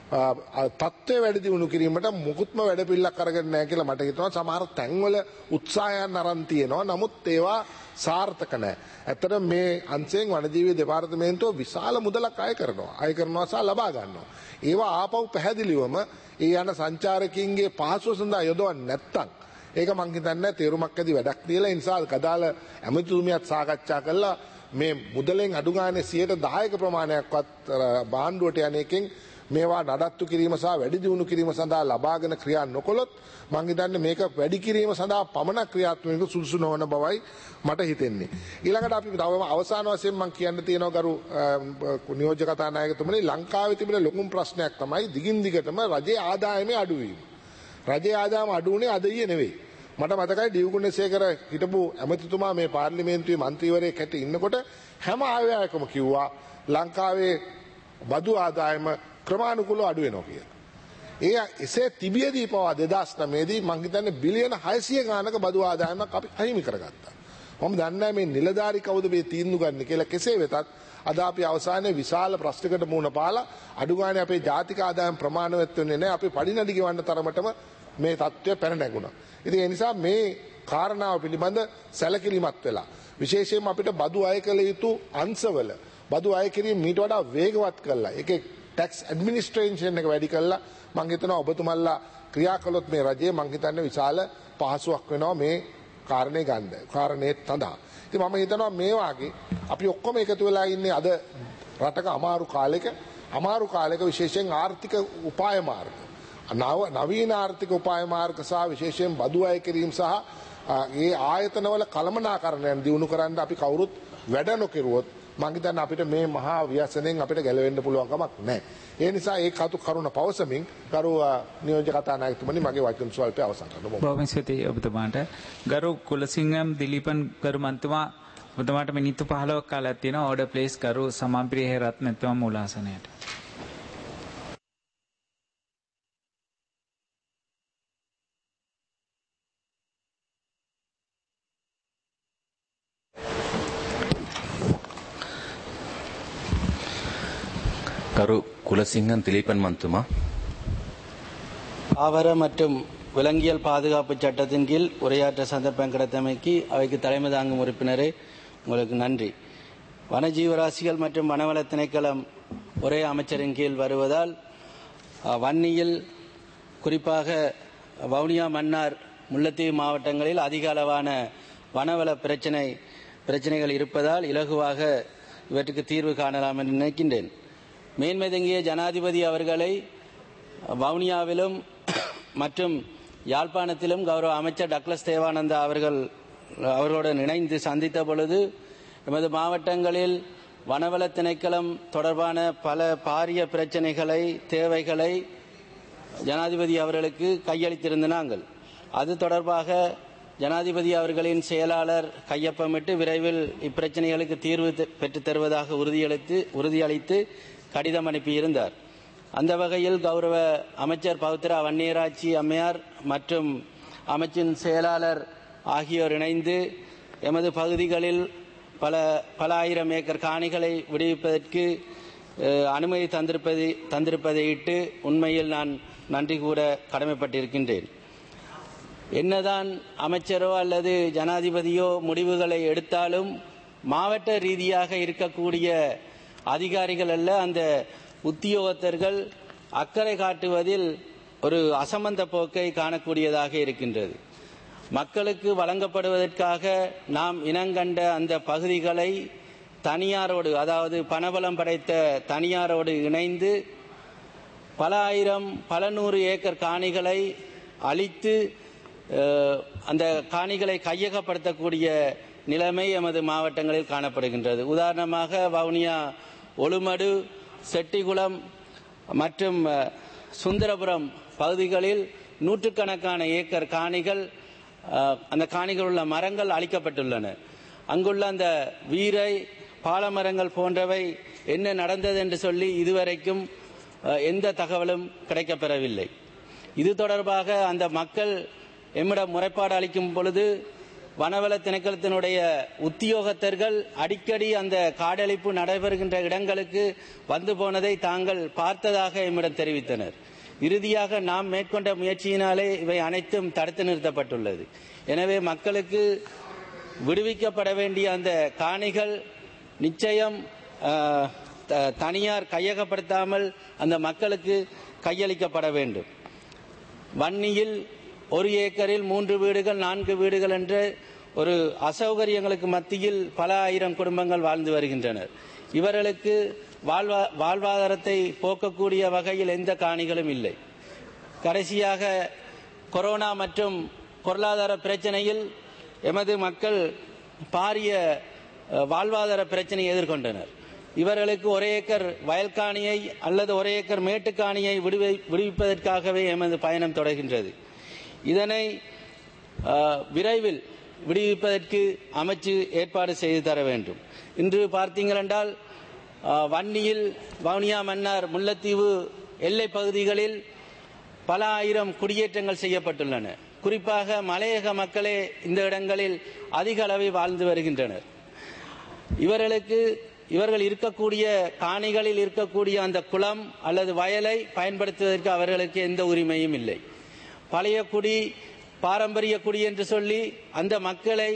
තත්ත්වය වැඩි දියුණු කිරීමට මුකුත්ම වැඩ පිළිලක් අරගෙන නැහැ කියලා මට හිතෙනවා. සමහර තැන්වල උත්සාහයන් අරන් තියෙනවා. නමුත් ඒවා සාර්ථක නැහැ. ඇත්තටම මේ අංශයෙන් වනජීවි දෙපාර්තමේන්තුව විශාල මුදලක් අය කරනවා. අය කරනවා සහ ලබා ගන්නවා. ඒවා ආපහු පැහැදිලිවම ඒ යන සංචාරකීන්ගේ පහසුව සඳහා යොදවන්නේ නැත්තම් ඒක මං හිතන්නේ තේරුමක් ඇති වැඩක් කියලා. ඒ නිසා කදාල ඇමතිතුමියත් සාකච්ඡා කළා මේ මුදලෙන් අඩු ගානේ සියයට දහයක ප්‍රමාණයක්වත් බාණ්ඩුවට යන එකෙන් මේවා නඩත්තු කිරීම සහ වැඩි දියුණු කිරීම සඳහා ලබාගෙන ක්‍රියා නොකළොත් මං හිතන්නේ මේක වැඩි කිරීම සඳහා පමණක් ක්‍රියාත්මක සුදුසු නොවන බවයි මට හිතෙන්නේ. ඊළඟට අපි තවම අවසාන වශයෙන් මං කියන්න තියෙනවා ගරු නියෝජ්‍ය කතානායකතුමනි ලංකාවේ තිබෙන ලොකුම ප්‍රශ්නයක් තමයි දිගින් දිගටම රජයේ ආදායමේ අඩුවීම. රජයේ ආදායම අඩු වුණේ අද ඊයේ නෙවෙයි. මට මතකයි ඩිව්ගුණසේකර හිටපු ඇමතිතුමා මේ පාර්ලිමේන්තුවේ මන්ත්‍රීවරයෙක් හැටියට ඉන්නකොට හැම ආයතනයකම කිව්වා ලංකාවේ බදු ආදායම ක්‍රමානුකූලව අඩු වෙනවා කියලා. ඒ එසේ තිබියදී පවා දෙදාස් නවය දී මං හිතන්නේ බිලියන හයසිය ගානක බදු ආදායමක් අපි අහිමි කරගත්තා. මම දන්නේ මේ නිලධාරි කවුද මේ තීන්දුව ගන්න කියලා. කෙසේ වෙතත් අද අපි අවසානයේ විශාල ප්‍රශ්නයකට මුහුණ පාලා අඩු ගානේ අපේ ජාතික ආදායම් ප්‍රමාණවත් වෙන්නේ නැහැ. අපි පඩිනඩි ගෙවන්න තරමටම මේ තත්ත්වය පැන නැගුණා. ඉතින් ඒ නිසා මේ කාරණාව පිළිබඳ සැලකිලිමත් වෙලා විශේෂයෙන්ම අපිට බදු අය කළ යුතු අංශවල බදු අය කිරීම මීට වඩා වේගවත් කරලා ඒකේ ටැක්ස් ඇඩ්මිනිස්ට්‍රේෂන් එක වැඩි කරලා මං හිතනවා ඔබතුමන්ලා ක්‍රියා කළොත් මේ රජයේ මං හිතන්නේ විශාල පහසුවක් වෙනවා මේ කාරණේ ගන්න. කාරණේ තඳා. ඉතින් මම හිතනවා මේ වාගේ අපි ඔක්කොම එකතු වෙලා ඉන්නේ අද රටක අමාරු කාලයක අමාරු කාලයක විශේෂයෙන් ආර්ථික උපාය මාර්ග නවීන ආර්ථික උපාය මාර්ග සහ විශේෂයෙන් බදු අය කිරීම සහ ඒ ආයතනවල කළමනාකරණයන් දියුණු කරන්න අපි කවුරුත් වැඩ නොකරුවොත් මං හිතන්නේ අපිට මේ මහා ව්‍යසනයෙන් අපිට ගැලවෙන්න පුළුවන් කමක් නැහැ. ඒ නිසා ඒ කතු කරුණ පවසමින් ගරු නියෝජ්‍ය කතානායකතුමනි මගේ වචන ස්වල්පය අවසන් කරනවා. බොහොම ස්තුතියි ඔබතුමාට. ගරු කුලසිංහම් දිලීපන් ගරු මන්තුමා ඔබතුමාට මිනිත්තු පහළොවක් කාලයක් තියෙනවා. ඕඩර් ප්ලේස් ගරු සමාන්ප්‍රිය හේරත්න මැතිතුමා මූලාසනයට. கரு குலசிங்கன் திலீபன் மந்துமா ஆவர மற்றும் விலங்கியல் பாதுகாப்பு சட்டத்தின் கீழ் உரையாற்ற சந்தர்ப்பம் கிடைத்தமைக்கு அவைக்கு தலைமை தாங்கும் உறுப்பினரே உங்களுக்கு நன்றி. வனஜீவராசிகள் மற்றும் வனவள திணைக்களம் ஒரே அமைச்சரின் கீழ் வருவதால் வன்னியில் குறிப்பாக வவுனியா மன்னார் முல்லைத்தீவு மாவட்டங்களில் அதிக அளவான வனவள பிரச்சனை பிரச்சனைகள் இருப்பதால் இலகுவாக இவற்றுக்கு தீர்வு காணலாம் என்று நினைக்கின்றேன். மேன்மைதங்கிய ஜனாதிபதி அவர்களை வவுனியாவிலும் மற்றும் யாழ்ப்பாணத்திலும் கௌரவ அமைச்சர் டக்ளஸ் தேவானந்தா அவர்கள் அவர்களுடன் இணைந்து சந்தித்த பொழுது எமது மாவட்டங்களில் வனவள திணைக்களம் தொடர்பான பல பாரிய பிரச்சனைகளை தேவைகளை ஜனாதிபதி அவர்களுக்கு கையளித்திருந்த நாங்கள் அது தொடர்பாக ஜனாதிபதி அவர்களின் செயலாளர் கையொப்பமிட்டு விரைவில் இப்பிரச்சனைகளுக்கு தீர்வு பெற்றுத் தருவதாக உறுதியளித்து உறுதியளித்து கடிதம் அனுப்பியிருந்தார். அந்த வகையில் கௌரவ அமைச்சர் பவித்ரா வன்னியராட்சி அம்மையார் மற்றும் அமைச்சின் செயலாளர் ஆகியோர் இணைந்து எமது பகுதிகளில் பல பல ஆயிரம் ஏக்கர் காணிகளை விடுவிப்பதற்கு அனுமதி தந்திருப்பதை தந்திருப்பதையிட்டு உண்மையில் நான் நன்றி கூற கடமைப்பட்டிருக்கின்றேன். என்னதான் அமைச்சரோ அல்லது ஜனாதிபதியோ முடிவுகளை எடுத்தாலும் மாவட்ட ரீதியாக இருக்கக்கூடிய அதிகாரிகள் அல்ல அந்த உத்தியோகத்தர்கள் அக்கறை காட்டுவதில் ஒரு அசம்பந்த போக்கை காணக்கூடியதாக இருக்கின்றது. மக்களுக்கு வழங்கப்படுவதற்காக நாம் இனங்கண்ட அந்த பகுதிகளை தனியாரோடு அதாவது பணபலம் படைத்த தனியாரோடு இணைந்து பல ஆயிரம் பல நூறு ஏக்கர் காணிகளை அழித்து அந்த காணிகளை கையகப்படுத்தக்கூடிய நிலைமை எமது மாவட்டங்களில் காணப்படுகின்றது. உதாரணமாக வவுனியா ஒலுமடு செட்டிகுளம் மற்றும் சுந்தரபுரம் பகுதிகளில் நூற்றுக்கணக்கான ஏக்கர் காணிகள் அந்த காணிகள் உள்ள மரங்கள் அழிக்கப்பட்டுள்ளன. அங்குள்ள அந்த வீரை பாலமரங்கள் போன்றவை என்ன நடந்தது என்று சொல்லி இதுவரைக்கும் எந்த தகவலும் கிடைக்கப்பெறவில்லை. இது தொடர்பாக அந்த மக்கள் எம்மிடம் முறைப்பாடு அளிக்கும் பொழுது வனவள திணைக்களத்தினுடைய உத்தியோகத்தர்கள் அடிக்கடி அந்த காடழிப்பு நடைபெறுகின்ற இடங்களுக்கு வந்து போனதை தாங்கள் பார்த்ததாக எம்மிடம் தெரிவித்தனர். இறுதியாக நாம் மேற்கொண்ட முயற்சியினாலே இவை அனைத்தும் தடுத்து நிறுத்தப்பட்டுள்ளது. எனவே மக்களுக்கு விடுவிக்கப்பட வேண்டிய அந்த காணிகள் நிச்சயம் தனியார் கையகப்படுத்தாமல் அந்த மக்களுக்கு கையளிக்கப்பட வேண்டும். வன்னியில் ஒரு ஏக்கரில் மூன்று வீடுகள் நான்கு வீடுகள் என்ற ஒரு அசௌகரியங்களுக்கு மத்தியில் பல ஆயிரம் குடும்பங்கள் வாழ்ந்து வருகின்றனர். இவர்களுக்கு வாழ்வா வாழ்வாதாரத்தை போக்கக்கூடிய வகையில் எந்த காணிகளும் இல்லை. கடைசியாக கொரோனா மற்றும் பொருளாதார பிரச்சனையில் எமது மக்கள் பாரிய வாழ்வாதார பிரச்சனையை எதிர்கொண்டனர். இவர்களுக்கு ஒரு ஏக்கர் வயல்காணியை அல்லது ஒரு ஏக்கர் மேட்டுக்காணியை விடுவி விடுவிப்பதற்காகவே எமது பயணம் தொடர்கின்றது. இதனை விரைவில் விடுவிப்பதற்கு அமைச்சு ஏற்பாடு செய்து தர வேண்டும். இன்று பார்த்தீங்கள் என்றால் வன்னியில் வவுனியா மன்னார் முல்லைத்தீவு எல்லை பகுதிகளில் பல ஆயிரம் குடியேற்றங்கள் செய்யப்பட்டுள்ளன. குறிப்பாக மலையக மக்களே இந்த இடங்களில் அதிக அளவில் வாழ்ந்து வருகின்றனர். இவர்களுக்கு இவர்கள் இருக்கக்கூடிய காணிகளில் இருக்கக்கூடிய அந்த குளம் அல்லது வயலை பயன்படுத்துவதற்கு அவர்களுக்கு எந்த உரிமையும் இல்லை. பழைய குடி பாரம்பரிய குடி என்று சொல்லி அந்த மக்களை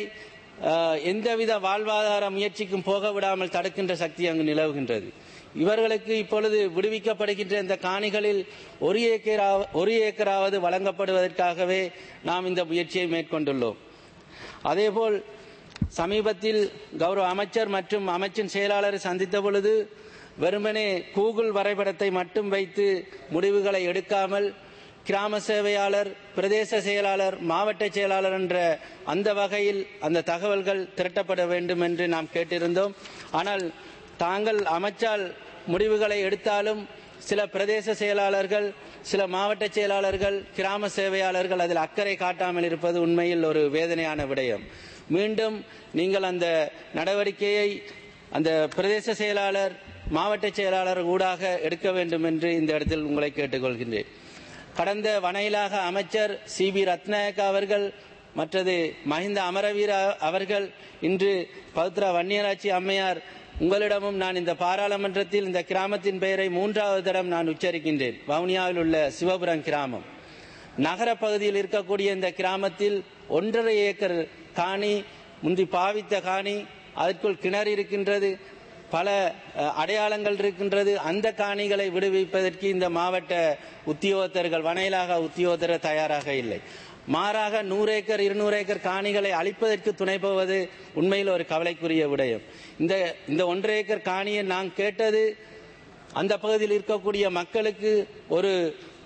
எந்தவித வாழ்வாதார முயற்சிக்கும் போக விடாமல் தடுக்கின்ற சக்தி அங்கு நிலவுகின்றது. இவர்களுக்கு இப்பொழுது விடுவிக்கப்படுகின்ற இந்த காணிகளில் ஒரு ஏக்கரா ஒரு ஏக்கராவது வழங்கப்படுவதற்காகவே நாம் இந்த முயற்சியை மேற்கொண்டுள்ளோம். அதேபோல் சமீபத்தில் கௌரவ அமைச்சர் மற்றும் அமைச்சின் செயலாளரை சந்தித்த பொழுது வெறுமனே கூகுள் வரைபடத்தை மட்டும் வைத்து முடிவுகளை எடுக்காமல் கிராம சேவையாளர், பிரதேச செயலாளர், மாவட்ட செயலாளர் என்ற அந்த வகையில் அந்த தகவல்கள் திரட்டப்பட வேண்டும் என்று நாம் கேட்டிருந்தோம். ஆனால் தாங்கள் அமைச்சால் முடிவுகளை எடுத்தாலும் சில பிரதேச செயலாளர்கள், சில மாவட்ட செயலாளர்கள், கிராம சேவையாளர்கள் அதில் அக்கறை காட்டாமல் இருப்பது உண்மையில் ஒரு வேதனையான விடயம். மீண்டும் நீங்கள் அந்த நடவடிக்கையை அந்த பிரதேச செயலாளர், மாவட்ட செயலாளர் ஊடாக எடுக்க வேண்டும் என்று இந்த இடத்தில் உங்களை கேட்டுக்கொள்கின்றேன். கடந்த வனையிலாக அமைச்சர் சி பி ரத்நாயக்கா அவர்கள் மற்றது மஹிந்த அமரவீர அவர்கள் இன்று பவித்ரா வன்னியராட்சி அம்மையார் உங்களிடமும் நான் இந்த பாராளுமன்றத்தில் இந்த கிராமத்தின் பெயரை மூன்றாவது தடம் நான் உச்சரிக்கின்றேன். வவுனியாவில் உள்ள சிவபுரம் கிராமம் நகர பகுதியில் இருக்கக்கூடிய இந்த கிராமத்தில் ஒன்றரை ஏக்கர் காணி முந்தி பாவித்த காணி, அதற்குள் கிணறு இருக்கின்றது, பல அடையாளங்கள் இருக்கின்றது. அந்த காணிகளை விடுவிப்பதற்கு இந்த மாவட்ட உத்தியோகத்தர்கள் வனையிலாக உத்தியோகத்தர் தயாராக இல்லை. மாறாக நூறு ஏக்கர் இருநூறு ஏக்கர் காணிகளை அழிப்பதற்கு துணை போவது உண்மையில் ஒரு கவலைக்குரிய விடயம். இந்த இந்த ஒன்றரை ஏக்கர் காணியை நான் கேட்டது அந்த பகுதியில் இருக்கக்கூடிய மக்களுக்கு ஒரு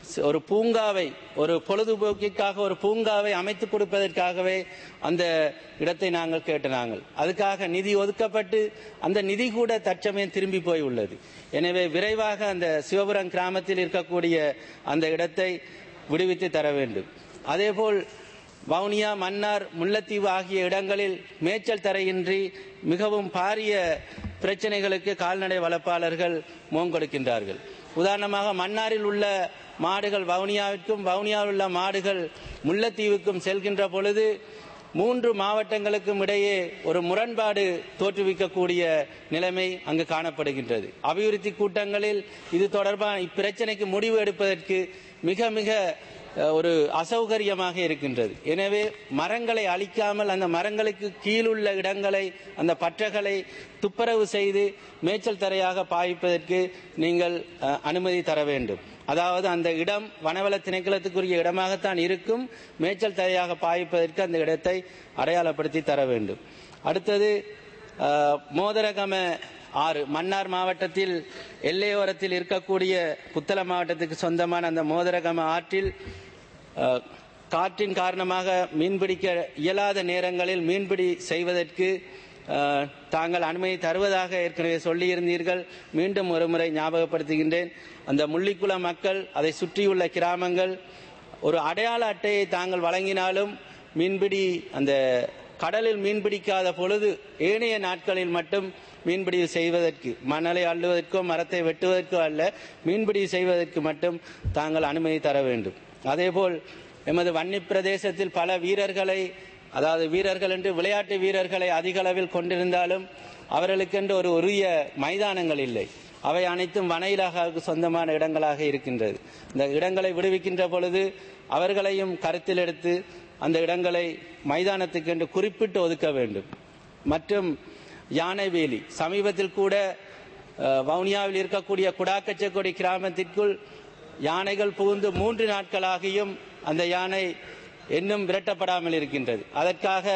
ஒரு பூங்காவை ஒரு பொழுதுபோக்கிற்காக ஒரு பூங்காவை அமைத்துக் கொடுப்பதற்காகவே அந்த இடத்தை நாங்கள் கேட்ட நாங்கள் அதுக்காக நிதி ஒதுக்கப்பட்டு அந்த நிதி கூட தற்சமயம் திரும்பி போய் உள்ளது. எனவே விரைவாக அந்த சிவபுரம் கிராமத்தில் இருக்கக்கூடிய அந்த இடத்தை விடுவித்து தர வேண்டும். அதேபோல் வவுனியா, மன்னார், முல்லைத்தீவு ஆகிய இடங்களில் மேய்ச்சல் தரையின்றி மிகவும் பாரிய பிரச்சனைகளுக்கு கால்நடை வளர்ப்பாளர்கள் முகங்கொடுக்கின்றார்கள். உதாரணமாக மன்னாரில் உள்ள மாடுகள் வவுனியாவிற்கும், வவுனியாவில் உள்ள மாடுகள் முல்லைத்தீவுக்கும் செல்கின்ற பொழுது மூன்று மாவட்டங்களுக்கும் இடையே ஒரு முரண்பாடு தோற்றுவிக்கக்கூடிய நிலைமை அங்கு காணப்படுகின்றது. அபிவிருத்தி கூட்டங்களில் இது தொடர்பான இப்பிரச்சனைக்கு முடிவு எடுப்பதற்கு மிக மிக ஒரு அசௌகரியமாக இருக்கின்றது. எனவே மரங்களை அழிக்காமல் அந்த மரங்களுக்கு கீழுள்ள இடங்களை அந்த பற்றகளை துப்புரவு செய்து மேய்ச்சல் தரையாக பாய்ப்பதற்கு நீங்கள் அனுமதி தர வேண்டும். அதாவது அந்த இடம் வனவள திணைக்களத்துக்குரிய இடமாகத்தான் இருக்கும். மேய்ச்சல் தரையாக பாய்ப்பதற்கு அந்த இடத்தை அடையாளப்படுத்தி தர வேண்டும். அடுத்தது மோதரகம ஆறு மன்னார் மாவட்டத்தில் எல்லையோரத்தில் இருக்கக்கூடிய புத்தள மாவட்டத்துக்கு சொந்தமான அந்த மோதரகம ஆற்றில் காற்றின் காரணமாக மீன்பிடிக்க இயலாத நேரங்களில் மீன்பிடி செய்வதற்கு தாங்கள் அனுமதி தருவதாக ஏற்கனவே சொல்லியிருந்தீர்கள். மீண்டும் ஒருமுறை ஞாபகப்படுத்துகின்றேன். அந்த முள்ளிக்குளம் மக்கள், அதை சுற்றியுள்ள கிராமங்கள் ஒரு அடையாள அட்டையை தாங்கள் வழங்கினாலும் மீன்பிடி அந்த கடலில் மீன்பிடிக்காத பொழுது ஏனைய நாட்களில் மட்டும் மீன்பிடி செய்வதற்கு, மணலை அள்ளுவதற்கோ மரத்தை வெட்டுவதற்கோ அல்ல, மீன்பிடி செய்வதற்கு மட்டும் தாங்கள் அனுமதி தர வேண்டும். அதேபோல் எமது வன்னி பிரதேசத்தில் பல வீரர்களை, அதாவது வீரர்கள் என்று விளையாட்டு வீரர்களை அதிக அளவில் கொண்டிருந்தாலும் அவர்களுக்கென்று ஒரு உரிய மைதானங்கள் இல்லை. அவை அனைத்தும் வன இலாகாவுக்கு சொந்தமான இடங்களாக இருக்கின்றது. இந்த இடங்களை விடுவிக்கின்ற பொழுது அவர்களையும் கருத்தில் எடுத்து அந்த இடங்களை மைதானத்துக்கு என்று குறிப்பிட்டு ஒதுக்க வேண்டும். மற்றும் யானை வேலி, சமீபத்தில் கூட வவுனியாவில் இருக்கக்கூடிய குடாக்கச்சக்கொடி கிராமத்திற்குள் யானைகள் புகுந்து மூன்று நாட்களாகியும் அந்த யானை இன்னும் விரட்டப்படாமல் இருக்கின்றது. அதற்காக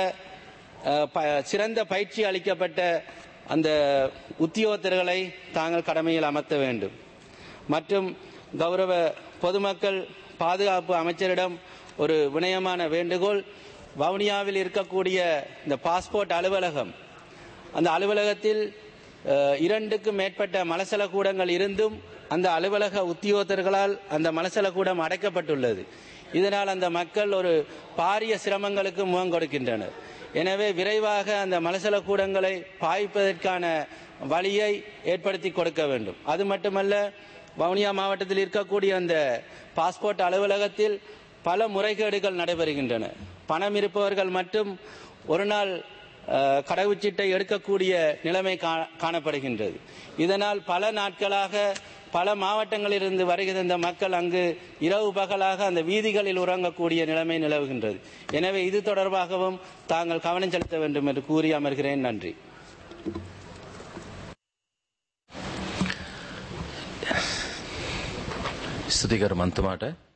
சிறந்த பயிற்சி அளிக்கப்பட்ட அந்த உத்தியோகத்தர்களை தாங்கள் கடமையில் அமர்த்த வேண்டும். மற்றும் கௌரவ பொதுமக்கள் பாதுகாப்பு அமைச்சரிடம் ஒரு வினயமான வேண்டுகோள். வவுனியாவில் இருக்கக்கூடிய இந்த பாஸ்போர்ட் அலுவலகம், அந்த அலுவலகத்தில் இரண்டுக்கும் மேற்பட்ட மலசல கூடங்கள் இருந்தும் அந்த அலுவலக உத்தியோகத்தர்களால் அந்த மலசல கூடம் அடைக்கப்பட்டுள்ளது. இதனால் அந்த மக்கள் ஒரு பாரிய சிரமங்களுக்கு முகம் கொடுக்கின்றனர். எனவே விரைவாக அந்த மலசல கூடங்களை பாய்ப்பதற்கான வழியை ஏற்படுத்தி கொடுக்க வேண்டும். அது மட்டுமல்ல, வவுனியா மாவட்டத்தில் இருக்கக்கூடிய அந்த பாஸ்போர்ட் அலுவலகத்தில் பல முறைகேடுகள் நடைபெறுகின்றன. பணம் இருப்பவர்கள் மட்டும் ஒரு நாள் கடவுச்சீட்டை எடுக்கக்கூடிய நிலைமை காணப்படுகின்றது. இதனால் பல நாட்களாக பல மாவட்டங்களிலிருந்து வருகின்ற மக்கள் அங்கு இரவு பகலாக அந்த வீதிகளில் உறங்கக்கூடிய நிலைமை நிலவுகின்றது. எனவே இது தொடர்பாகவும் தாங்கள் கவனம் செலுத்த வேண்டும் என்று கூறி அமர்கிறேன். நன்றி. ස්තුතිකර මන්තුමාට